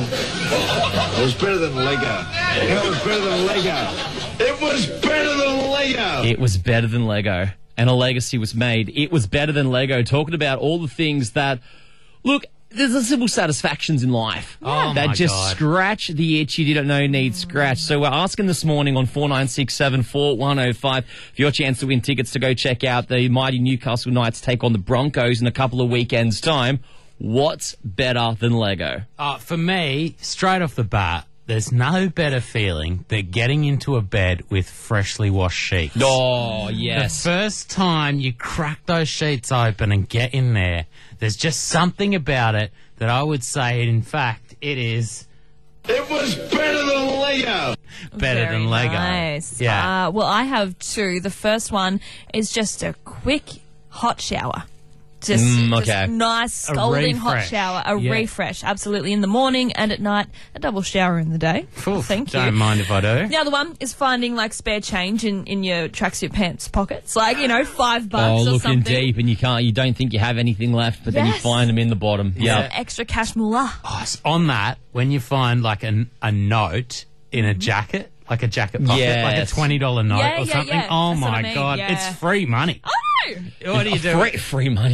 it was better than Lego. It was better than Lego. It was better than Lego. It was better than Lego. And a legacy was made. It was better than Lego. Talking about all the things that, look, there's the simple satisfactions in life Oh, that my just God. scratch the itch you didn't know needs scratch. So we're asking this morning on four nine six seven four one oh five for your chance to win tickets to go check out the mighty Newcastle Knights take on the Broncos in a couple of weekends' time. What's better than Lego? Uh, for me, straight off the bat, there's no better feeling than getting into a bed with freshly washed sheets. Oh, The yes. first time you crack those sheets open and get in there, there's just something about it that I would say, in fact, it is It was better than Lego. better very than Lego. nice. Yeah. Uh, well, I have two. The first one is just a quick hot shower. Just, Mm, just okay. nice scalding hot refresh. shower, a Yeah. refresh, absolutely, in the morning and at night, a double shower in the day. Oof, Thank don't you. mind if I do. The other one is finding like spare change in, in your tracksuit pants pockets, like you know five bucks Oh, or looking something. deep and you can't, you don't think you have anything left, but then you Yes. find them in the bottom. Yeah. Yeah. Extra cash moolah. Oh, s- on that, when you find like an, a note in a jacket, like a jacket pocket, like a Yes. twenty dollar note Yeah, or yeah, something, yeah. oh That's what my I mean, God, yeah. it's free money. Oh! What do you do? Free, free money.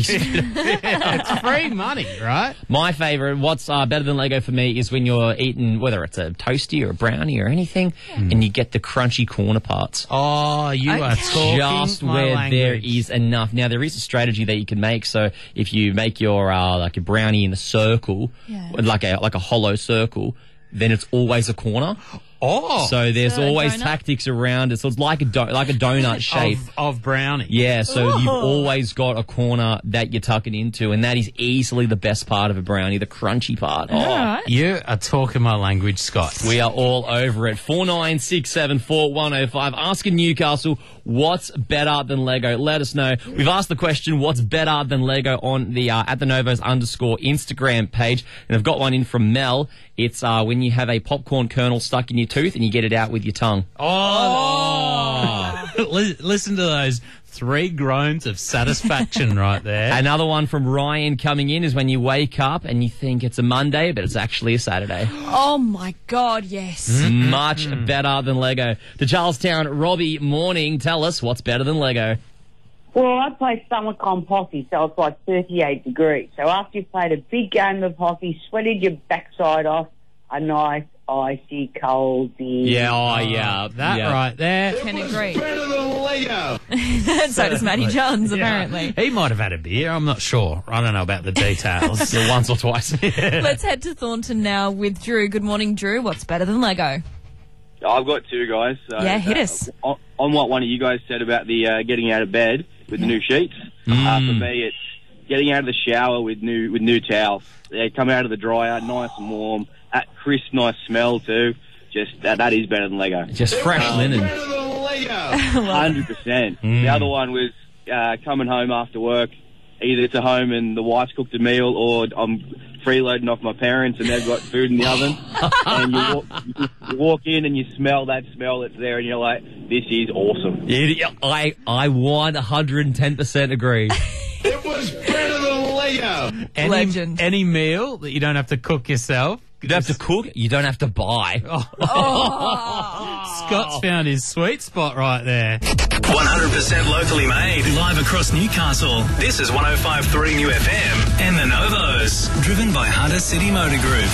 It's free money, right? My favourite, what's uh, better than Lego for me, is when you're eating, whether it's a toasty or a brownie or anything, and you get the crunchy corner parts. Oh, you are Okay. talking Just my where language. there is enough. Now, there is a strategy that you can make. So if you make your uh, like a brownie in a circle, Yeah. like a like a hollow circle, then it's always a corner. Oh, So there's So a always donut? tactics around it. So it's like a do- like a donut shape. of, of brownie. Yeah, so you've Oh. always got a corner that you're tucking into, and that is easily the best part of a brownie, the crunchy part. Oh, All right. You are talking my language, Scott. we are all over it. four nine six seven four one oh five. Asking Newcastle, what's better than Lego? Let us know. We've asked the question, what's better than Lego, on the uh, at the Novos underscore Instagram page, and I've got one in from Mel. It's uh, when you have a popcorn kernel stuck in your tooth and you get it out with your tongue. Oh, Li- listen to those three groans of satisfaction right there. Another one from Ryan coming in is when you wake up and you think it's a Monday, but it's actually a Saturday. Oh my God, yes. Mm-hmm. Much better than Lego. To Charlestown, Robbie, morning. Tell us what's better than Lego. Well, I play summer comp hockey, so it's like thirty-eight degrees. So after you've played a big game of hockey, sweated your backside off, a nice, icy, cold beer. Yeah, oh, yeah. that yeah. right there. Can agree. Better than Lego. So does Matty Johns, apparently. He might have had a beer. I'm not sure. I don't know about the details. Yeah, once or twice. Let's head to Thornton now with Drew. Good morning, Drew. What's better than Lego? I've got two guys. So, Yeah, hit uh, us. On, on what one of you guys said about the uh, getting out of bed with the new sheets. Uh, for me, it's getting out of the shower with new with new towels. They come out of the dryer, nice and warm, that crisp, nice smell too. Just that, that is better than Lego. Just fresh linen. Better than Lego. Hundred percent. The other one was uh, coming home after work. Either to home and the wife's cooked a meal, or I'm freeloading off my parents and they've got food in the oven. And you walk, you walk in and you smell that smell that's there, and you're like, "This is awesome." Yeah, I, I one hundred ten percent agree. It was better than Lego. Any, Legend. Any meal that you don't have to cook yourself. You don't have to cook. You don't have to buy. Scott's found his sweet spot right there. one hundred percent locally made, live across Newcastle. This is one oh five point three New F M and the Novos, driven by Hunter City Motor Group.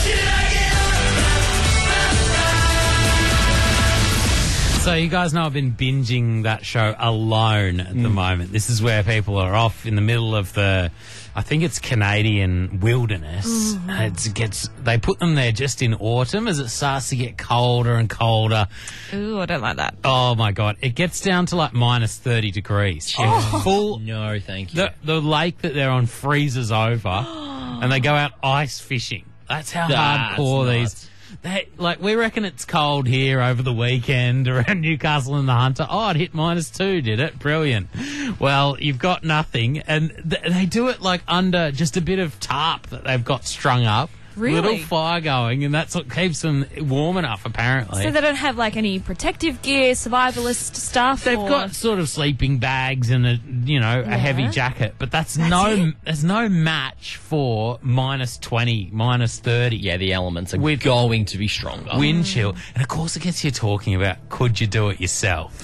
So you guys know I've been binging that show Alone at the moment. This is where people are off in the middle of the, I think it's Canadian wilderness. It's, it gets they put them there just in autumn as it starts to get colder and colder. Ooh, I don't like that. Oh my God, it gets down to like minus thirty degrees. Full. No, thank you. The, the lake that they're on freezes over, and they go out ice fishing. That's how That's hardcore nuts. these. They, like, we reckon it's cold here over the weekend around Newcastle and the Hunter. Oh, it hit minus two, did it? Brilliant. Well, you've got nothing, and th- they do it, like, under just a bit of tarp that they've got strung up. Really? Little fire going, and that's what keeps them warm enough, apparently. So they don't have like any protective gear, survivalist stuff? They've or... got sort of sleeping bags and a, you know, a Yeah. heavy jacket, but that's, That's no, it? there's no match for minus twenty, minus thirty. Yeah, the elements are With- going to be stronger. Wind chill. And of course it gets you talking about, could you do it yourself?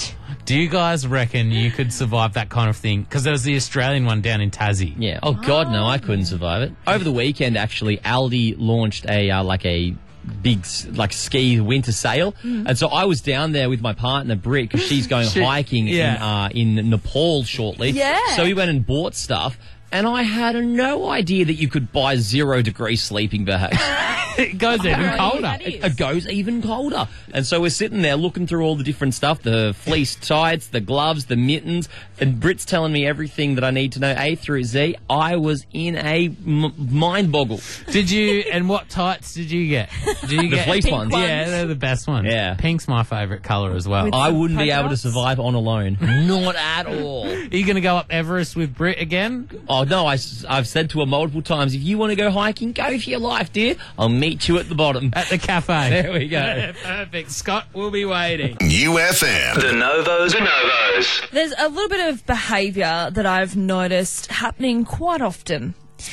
Do you guys reckon you could survive that kind of thing? Because there was the Australian one down in Tassie. Yeah. Oh God, no, I couldn't survive it. Over the weekend, actually, Aldi launched a uh, like a big s- like ski winter sale, and so I was down there with my partner Britt because she's going She- hiking yeah. in uh, in Nepal shortly. Yeah. So we went and bought stuff. And I had no idea that you could buy zero degree sleeping bags. It goes even Apparently colder. that is. It, it goes even colder. And so we're sitting there looking through all the different stuff, the fleece tights, the gloves, the mittens, and Britt's telling me everything that I need to know A through Z. I was in a m- mind boggle. Did you, and what tights did you get? Did you The get fleece pink ones. ones. Yeah, they're the best ones. Yeah. Pink's my favourite colour as well. With- I wouldn't be polka able to dots? survive on alone. Not at all. Are you going to go up Everest with Brit again? Oh, no, I, have said to her multiple times, if you want to go hiking, go for your life, dear. I'll meet you at the bottom. At the cafe. There we go. Perfect. Scott will be waiting. New F M. The Novos, the Novos. There's a little bit of behaviour that I've noticed happening quite often.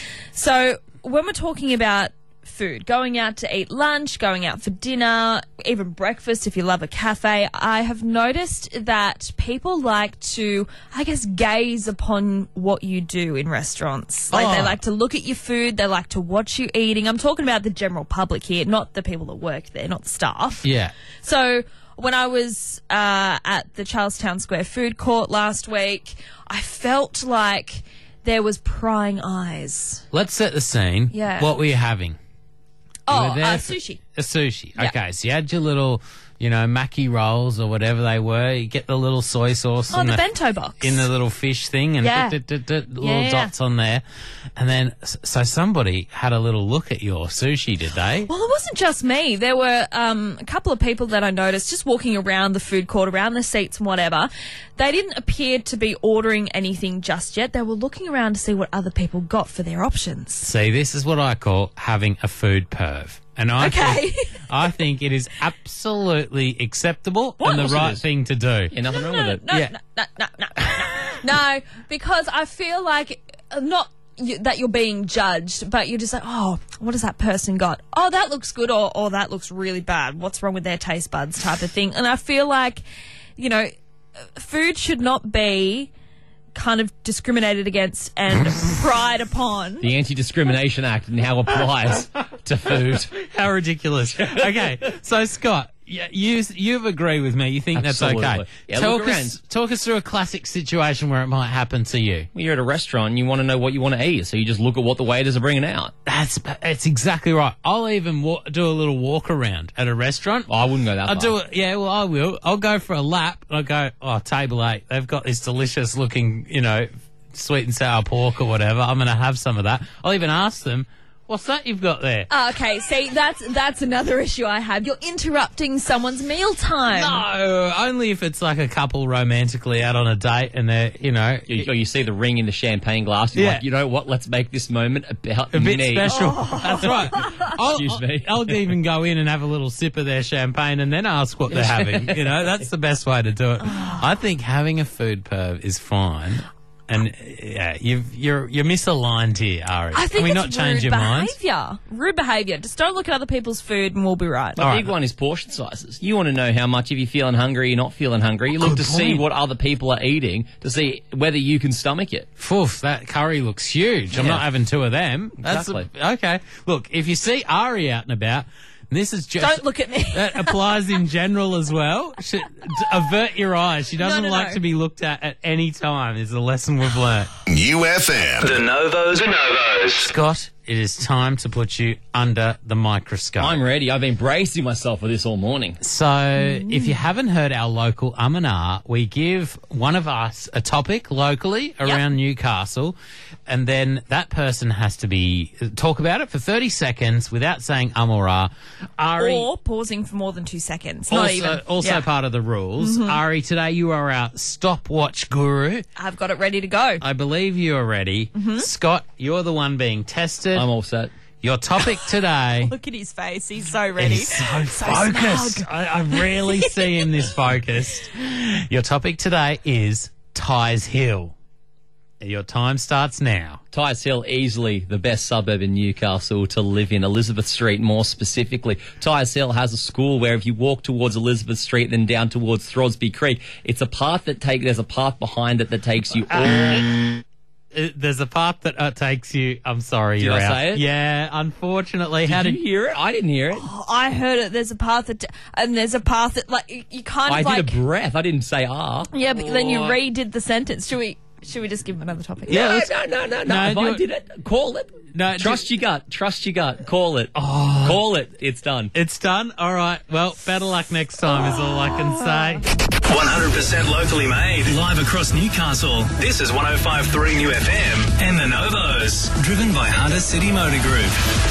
So when we're talking about food, going out to eat lunch, going out for dinner, even breakfast if you love a cafe, I have noticed that people like to, I guess, gaze upon what you do in restaurants. Like they Oh. like to look at your food, they like to watch you eating. I'm talking about the general public here, not the people that work there, not the staff. Yeah. So when I was uh, at the Charlestown Square Food Court last week, I felt like there was prying eyes. Let's set the scene. Yeah. What were you having? Oh, were there uh, for- sushi. A sushi. Yeah. Okay, so you had your little, you know, maki rolls or whatever they were. You get the little soy sauce Oh, in the bento box. in the little fish thing and Yeah. dut, dut, dut, dut, little Yeah, yeah. dots on there. And then, s- so somebody had a little look at your sushi, did they? Well, it wasn't just me. There were um, a couple of people that I noticed just walking around the food court, around the seats and whatever. They didn't appear to be ordering anything just yet. They were looking around to see what other people got for their options. See, this is what I call having a food perv. And I Okay. think, I think it is absolutely acceptable What? and the Of course it right is. thing to do. Yeah, nothing wrong no, with it. No, Yeah. no, no, no, no, no, no. No, because I feel like uh, not you, that you're being judged, but you're just like, oh, what has that person got? Oh, that looks good, or oh, that looks really bad. What's wrong with their taste buds, type of thing. And I feel like, you know, food should not be kind of discriminated against and pried upon. The Anti-Discrimination Act now applies to food. How ridiculous. Okay, so Scott, yeah, you you've agreed with me. You think Absolutely. that's okay. Yeah, talk look us talk us through a classic situation where it might happen to you. When you're at a restaurant and you want to know what you want to eat, so you just look at what the waiters are bringing out. That's it's exactly right. I'll even wa- do a little walk around at a restaurant. Oh, I wouldn't go that I'll far. do it. Yeah, well, I will. I'll go for a lap. I'll go. Oh, table eight. They've got this delicious looking, you know, sweet and sour pork or whatever. I'm going to have some of that. I'll even ask them, "What's that you've got there?" Ah, okay, see, that's that's another issue I have. You're interrupting someone's mealtime. No, only if it's like a couple romantically out on a date and they're, you know, You, or you see the ring in the champagne glass. You're Yeah. like, you know what? Let's make this moment about a bit me. special. That's right. I'll, Excuse me. I'll, I'll even go in and have a little sip of their champagne and then ask what they're having. You know, that's the best way to do it. I think having a food perv is fine. And uh, yeah, you've, you're you're misaligned here, Ari. I think Can we it's not change rude your mind? behaviour. Rude behaviour. Just don't look at other people's food and we'll be right. The All big right. one is portion sizes. You want to know how much, if you're feeling hungry, you're not feeling hungry. You look Good to see point. what other people are eating to see whether you can stomach it. Foof, that curry looks huge. I'm Yeah. not having two of them. That's Exactly. a, okay. Look, if you see Ari out and about, this is just... Don't look at me. That applies in general as well. She, d- avert your eyes. She doesn't no, like no. to be looked at at any time is a lesson we've learnt. U F M. The Novos. The Novos. Scott, it is time to put you under the microscope. I'm ready. I've been bracing myself for this all morning. So, if you haven't heard our local um and ah, we give one of us a topic locally around Newcastle, and then that person has to be talk about it for thirty seconds without saying um or ah. Ari, Or pausing for more than two seconds. Not also, even. also Yeah. part of the rules. Ari, today you are our stopwatch guru. I've got it ready to go. I believe you are ready. Scott, you're the one being tested. I'm all set. Your topic today. Look at his face. He's so ready. He's so focused. snug. I, I rarely see him this focused. Your topic today is Tyes Hill. Your time starts now. Tyes Hill, easily the best suburb in Newcastle to live in. Elizabeth Street, more specifically. Tyes Hill has a school where if you walk towards Elizabeth Street, then down towards Throsby Creek, it's a path that take. There's a path behind it that takes you all. Uh, there's a path that uh, takes you. I'm sorry, Did you're I out. say it? Yeah, unfortunately. How Did did you hear it? I didn't hear it. I heard it. There's a path that, and there's a path that, like, you, you kind of I like. did a breath. I didn't say ah. yeah, but then you Oh. redid the sentence. Should we? Should we just give him another topic? Yeah, No, let's- no, no, no, no. No, If do I it. did it, call it. No, Trust do- your gut. Trust your gut. Call it. Oh. Call it. It's done. It's done? All right. Well, better luck next time is all I can say. one hundred percent locally made. Live across Newcastle. This is one oh five point three New F M and the Novos. Driven by Hunter City Motor Group.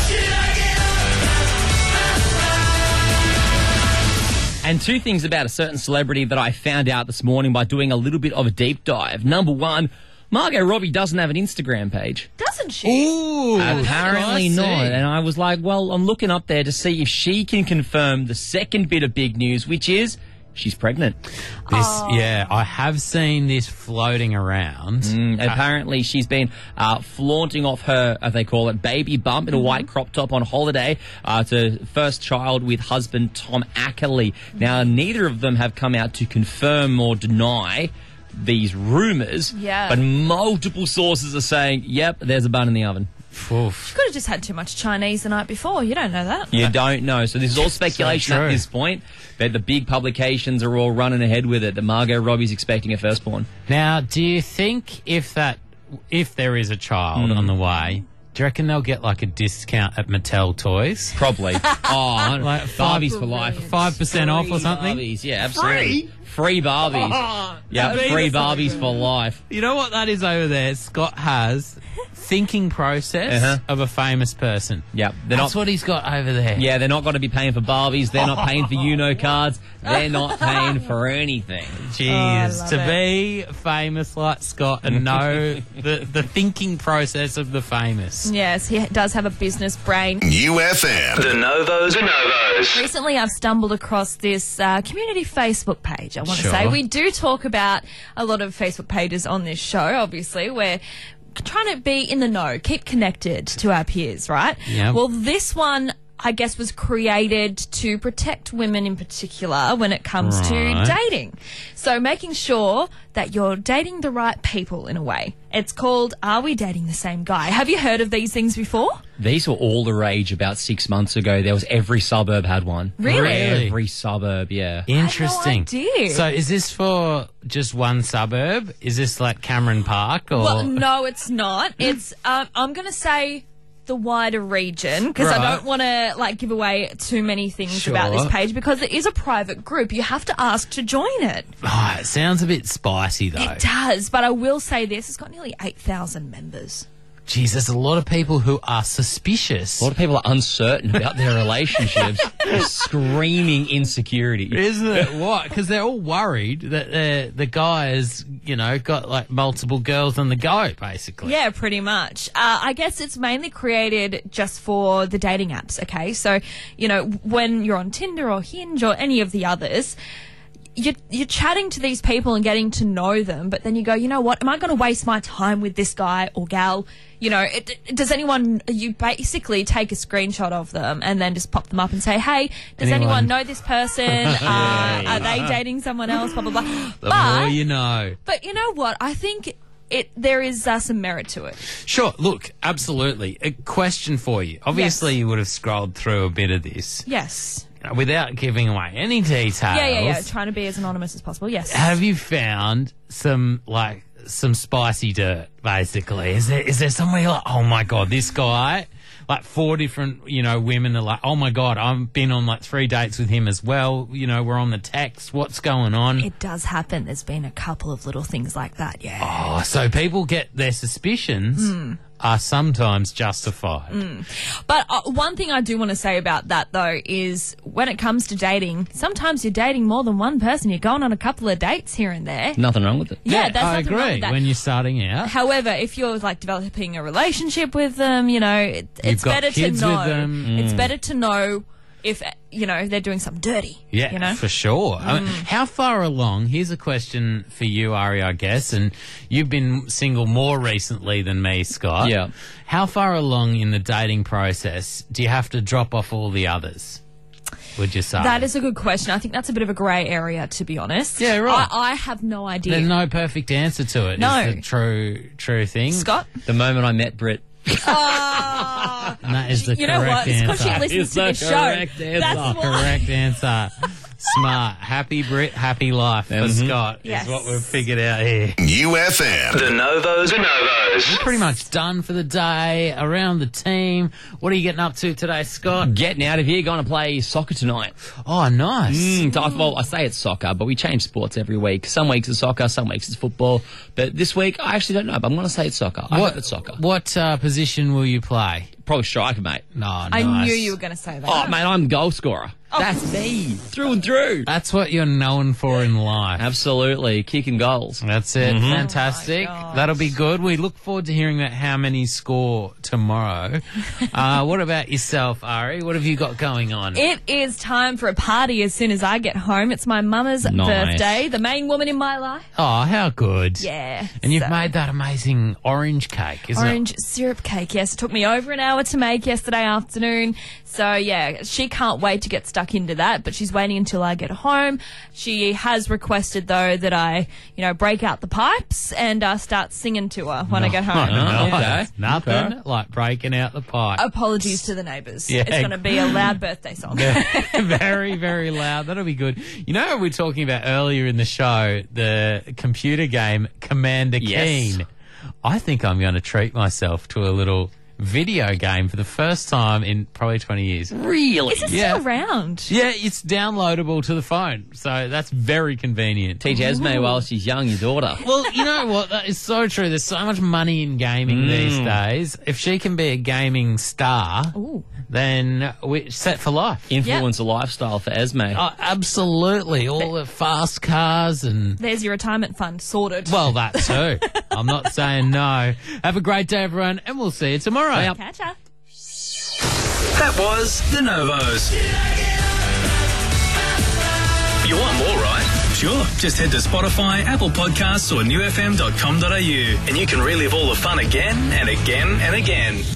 And two things about a certain celebrity that I found out this morning by doing a little bit of a deep dive. Number one, Margot Robbie doesn't have an Instagram page. Doesn't she? Ooh. Apparently I see. not. And I was like, well, I'm looking up there to see if she can confirm the second bit of big news, which is she's pregnant. This, yeah, I have seen this floating around. Mm, apparently, she's been uh, flaunting off her, as they call it, baby bump in a white crop top on holiday uh, to first child with husband Tom Ackerley. Now, neither of them have come out to confirm or deny these rumours, Yeah. but multiple sources are saying, yep, there's a bun in the oven. Oof. Could have just had too much Chinese the night before. You don't know that. You don't know. So this is all speculation So at true. this point, but the big publications are all running ahead with it that Margot Robbie's expecting a firstborn. Now, do you think if that, if there is a child Hmm. on the way, do you reckon they'll get like a discount at Mattel Toys? Probably. oh, Like Barbies for life. Five percent off or Free something? Barbies, yeah, absolutely. Free Barbies. yeah, that'd be free the Barbies for life. You know what that is over there? Scott has thinking process Uh-huh. of a famous person. Yeah, they're That's not. what he's got over there. Yeah, they're not going to be paying for Barbies. They're not paying for Uno cards. They're not paying for anything. Jeez, love to it. be famous like Scott and know the, the thinking process of the famous. Yes, he does have a business brain. U F M. The Novos. The Novos. Recently, I've stumbled across this uh, community Facebook page. I want to Sure. say we do talk about a lot of Facebook pages on this show. Obviously, we're trying to be in the know, keep connected to our peers, right? Yeah. Well, this one, I guess, was created to protect women in particular when it comes Right. to dating. So making sure that you're dating the right people in a way. It's called Are We Dating the Same Guy? Have you heard of these things before? These were all the rage about six months ago. There was every suburb had one. Really? Really? Every suburb, yeah. Interesting. idea. So is this for just one suburb? Is this like Cameron Park or Well, no, it's not. It's um, I'm going to say the wider region because I Right. don't want to like give away too many things Sure. about this page because it is a private group. You have to ask to join it. Oh, it sounds a bit spicy though. It does, but I will say this: it's got nearly eight thousand members. Jeez, there's a lot of people who are suspicious. A lot of people are uncertain about their relationships. They're screaming insecurity. Isn't it? What? Because they're all worried that the the guy's, you know, got like multiple girls on the go, basically. Yeah, pretty much. Uh, I guess it's mainly created just for the dating apps. Okay, so you know when you're on Tinder or Hinge or any of the others. you're, you're chatting to these people and getting to know them, but then you go, you know what, am I going to waste my time with this guy or gal? You know, it, it, does anyone, you basically take a screenshot of them and then just pop them up and say, hey, does anyone, Anyone? know this person? uh, are they dating someone else? Blah, blah, blah. The but, more you know. But you know what? I think it there is uh, some merit to it. Sure, look, absolutely. A question for you. Obviously, Yes. you would have scrolled through a bit of this. Yes. Without giving away any details. Yeah, yeah, yeah. Trying to be as anonymous as possible. Yes. Have you found some, like, some spicy dirt, basically? Is there, is there somewhere you're like, oh my God, this guy, like four different, you know, women are like, oh my God, I've been on like three dates with him as well. You know, we're on the text. What's going on? It does happen. There's been a couple of little things like that, yeah. Oh, so people get their suspicions Mm. are sometimes justified. Mm. But uh, one thing I do want to say about that, though, is when it comes to dating, sometimes you're dating more than one person. You're going on a couple of dates here and there. Nothing wrong with it. Yeah, that's I nothing wrong agree. with that. When you're starting out, However, if you're like developing a relationship with them, you know, it, it's got better to kids with know. them. It's Mm. better to know if you know they're doing something dirty. yeah, you know. for sure. I mean, Mm. how far along? Here's a question for you, Ari, I guess, and you've been single more recently than me, Scott. Yeah. How far along in the dating process do you have to drop off all the others? Would you say That is a good question. I think that's a bit of a grey area, to be honest. Yeah, right. I, I have no idea. There's no perfect answer to it. No. Is the true true thing. Scott? The moment I met Britt. Oh, And that is the you know correct what? It's because she answer. listens It's to the the show. correct answer. That's why. Correct answer. Smart. Happy Brit, happy life for Mhm. Scott Yes. is what we've figured out here. U F M. The Novos. The Novos. We're pretty much done for the day around the team. What are you getting up to today, Scott? Getting out of here, going to play soccer tonight. Oh, nice. Mm, so I- well, I say it's soccer, but we change sports every week. Some weeks it's soccer, some weeks it's football. But this week, I actually don't know, but I'm going to say it's soccer. I hope it's soccer. What uh, position will you play? Probably striker, mate. No, I nice. knew you were going to say that. Oh, mate, I'm goal scorer. That's me, through and through. That's what you're known for in life. Absolutely, kicking goals. That's it. Mhm. Fantastic. Oh my gosh. That'll be good. We look forward to hearing about how many score tomorrow. uh, what about yourself, Ari? What have you got going on? It is time for a party as soon as I get home. It's my mama's Nice. birthday, the main woman in my life. Oh, how good. Yeah. And you've so- made that amazing orange cake, isn't Orange syrup cake, yes. It took me over an hour to make yesterday afternoon. So, yeah, she can't wait to get stuck into that, but she's waiting until I get home. She has requested, though, that I, you know, break out the pipes and uh, start singing to her when I get home. No, Yeah. okay. Nothing Okay. like breaking out the pipe. Apologies to the neighbours. Yeah. It's going to be a loud birthday song. Very, very loud. That'll be good. You know, we were talking about earlier in the show, the computer game Commander Yes. Keen. I think I'm going to treat myself to a little video game for the first time in probably twenty years. Really? Is it Yeah. still around? Yeah, it's downloadable to the phone, so that's very convenient. Teach Esme while she's young, your daughter. Well, you know what? That is so true. There's so much money in gaming Mm. these days. If she can be a gaming star, Ooh. then we're set for life. Influence a lifestyle for Esme. Oh, absolutely. All the fast cars and... There's your retirement fund sorted. Well, that too. I'm not saying no. Have a great day, everyone, and we'll see you tomorrow. Catch ya. That was The Novos. You want more, right? Sure. Just head to Spotify, Apple Podcasts, or new f m dot com dot a u, and you can relive all the fun again and again and again.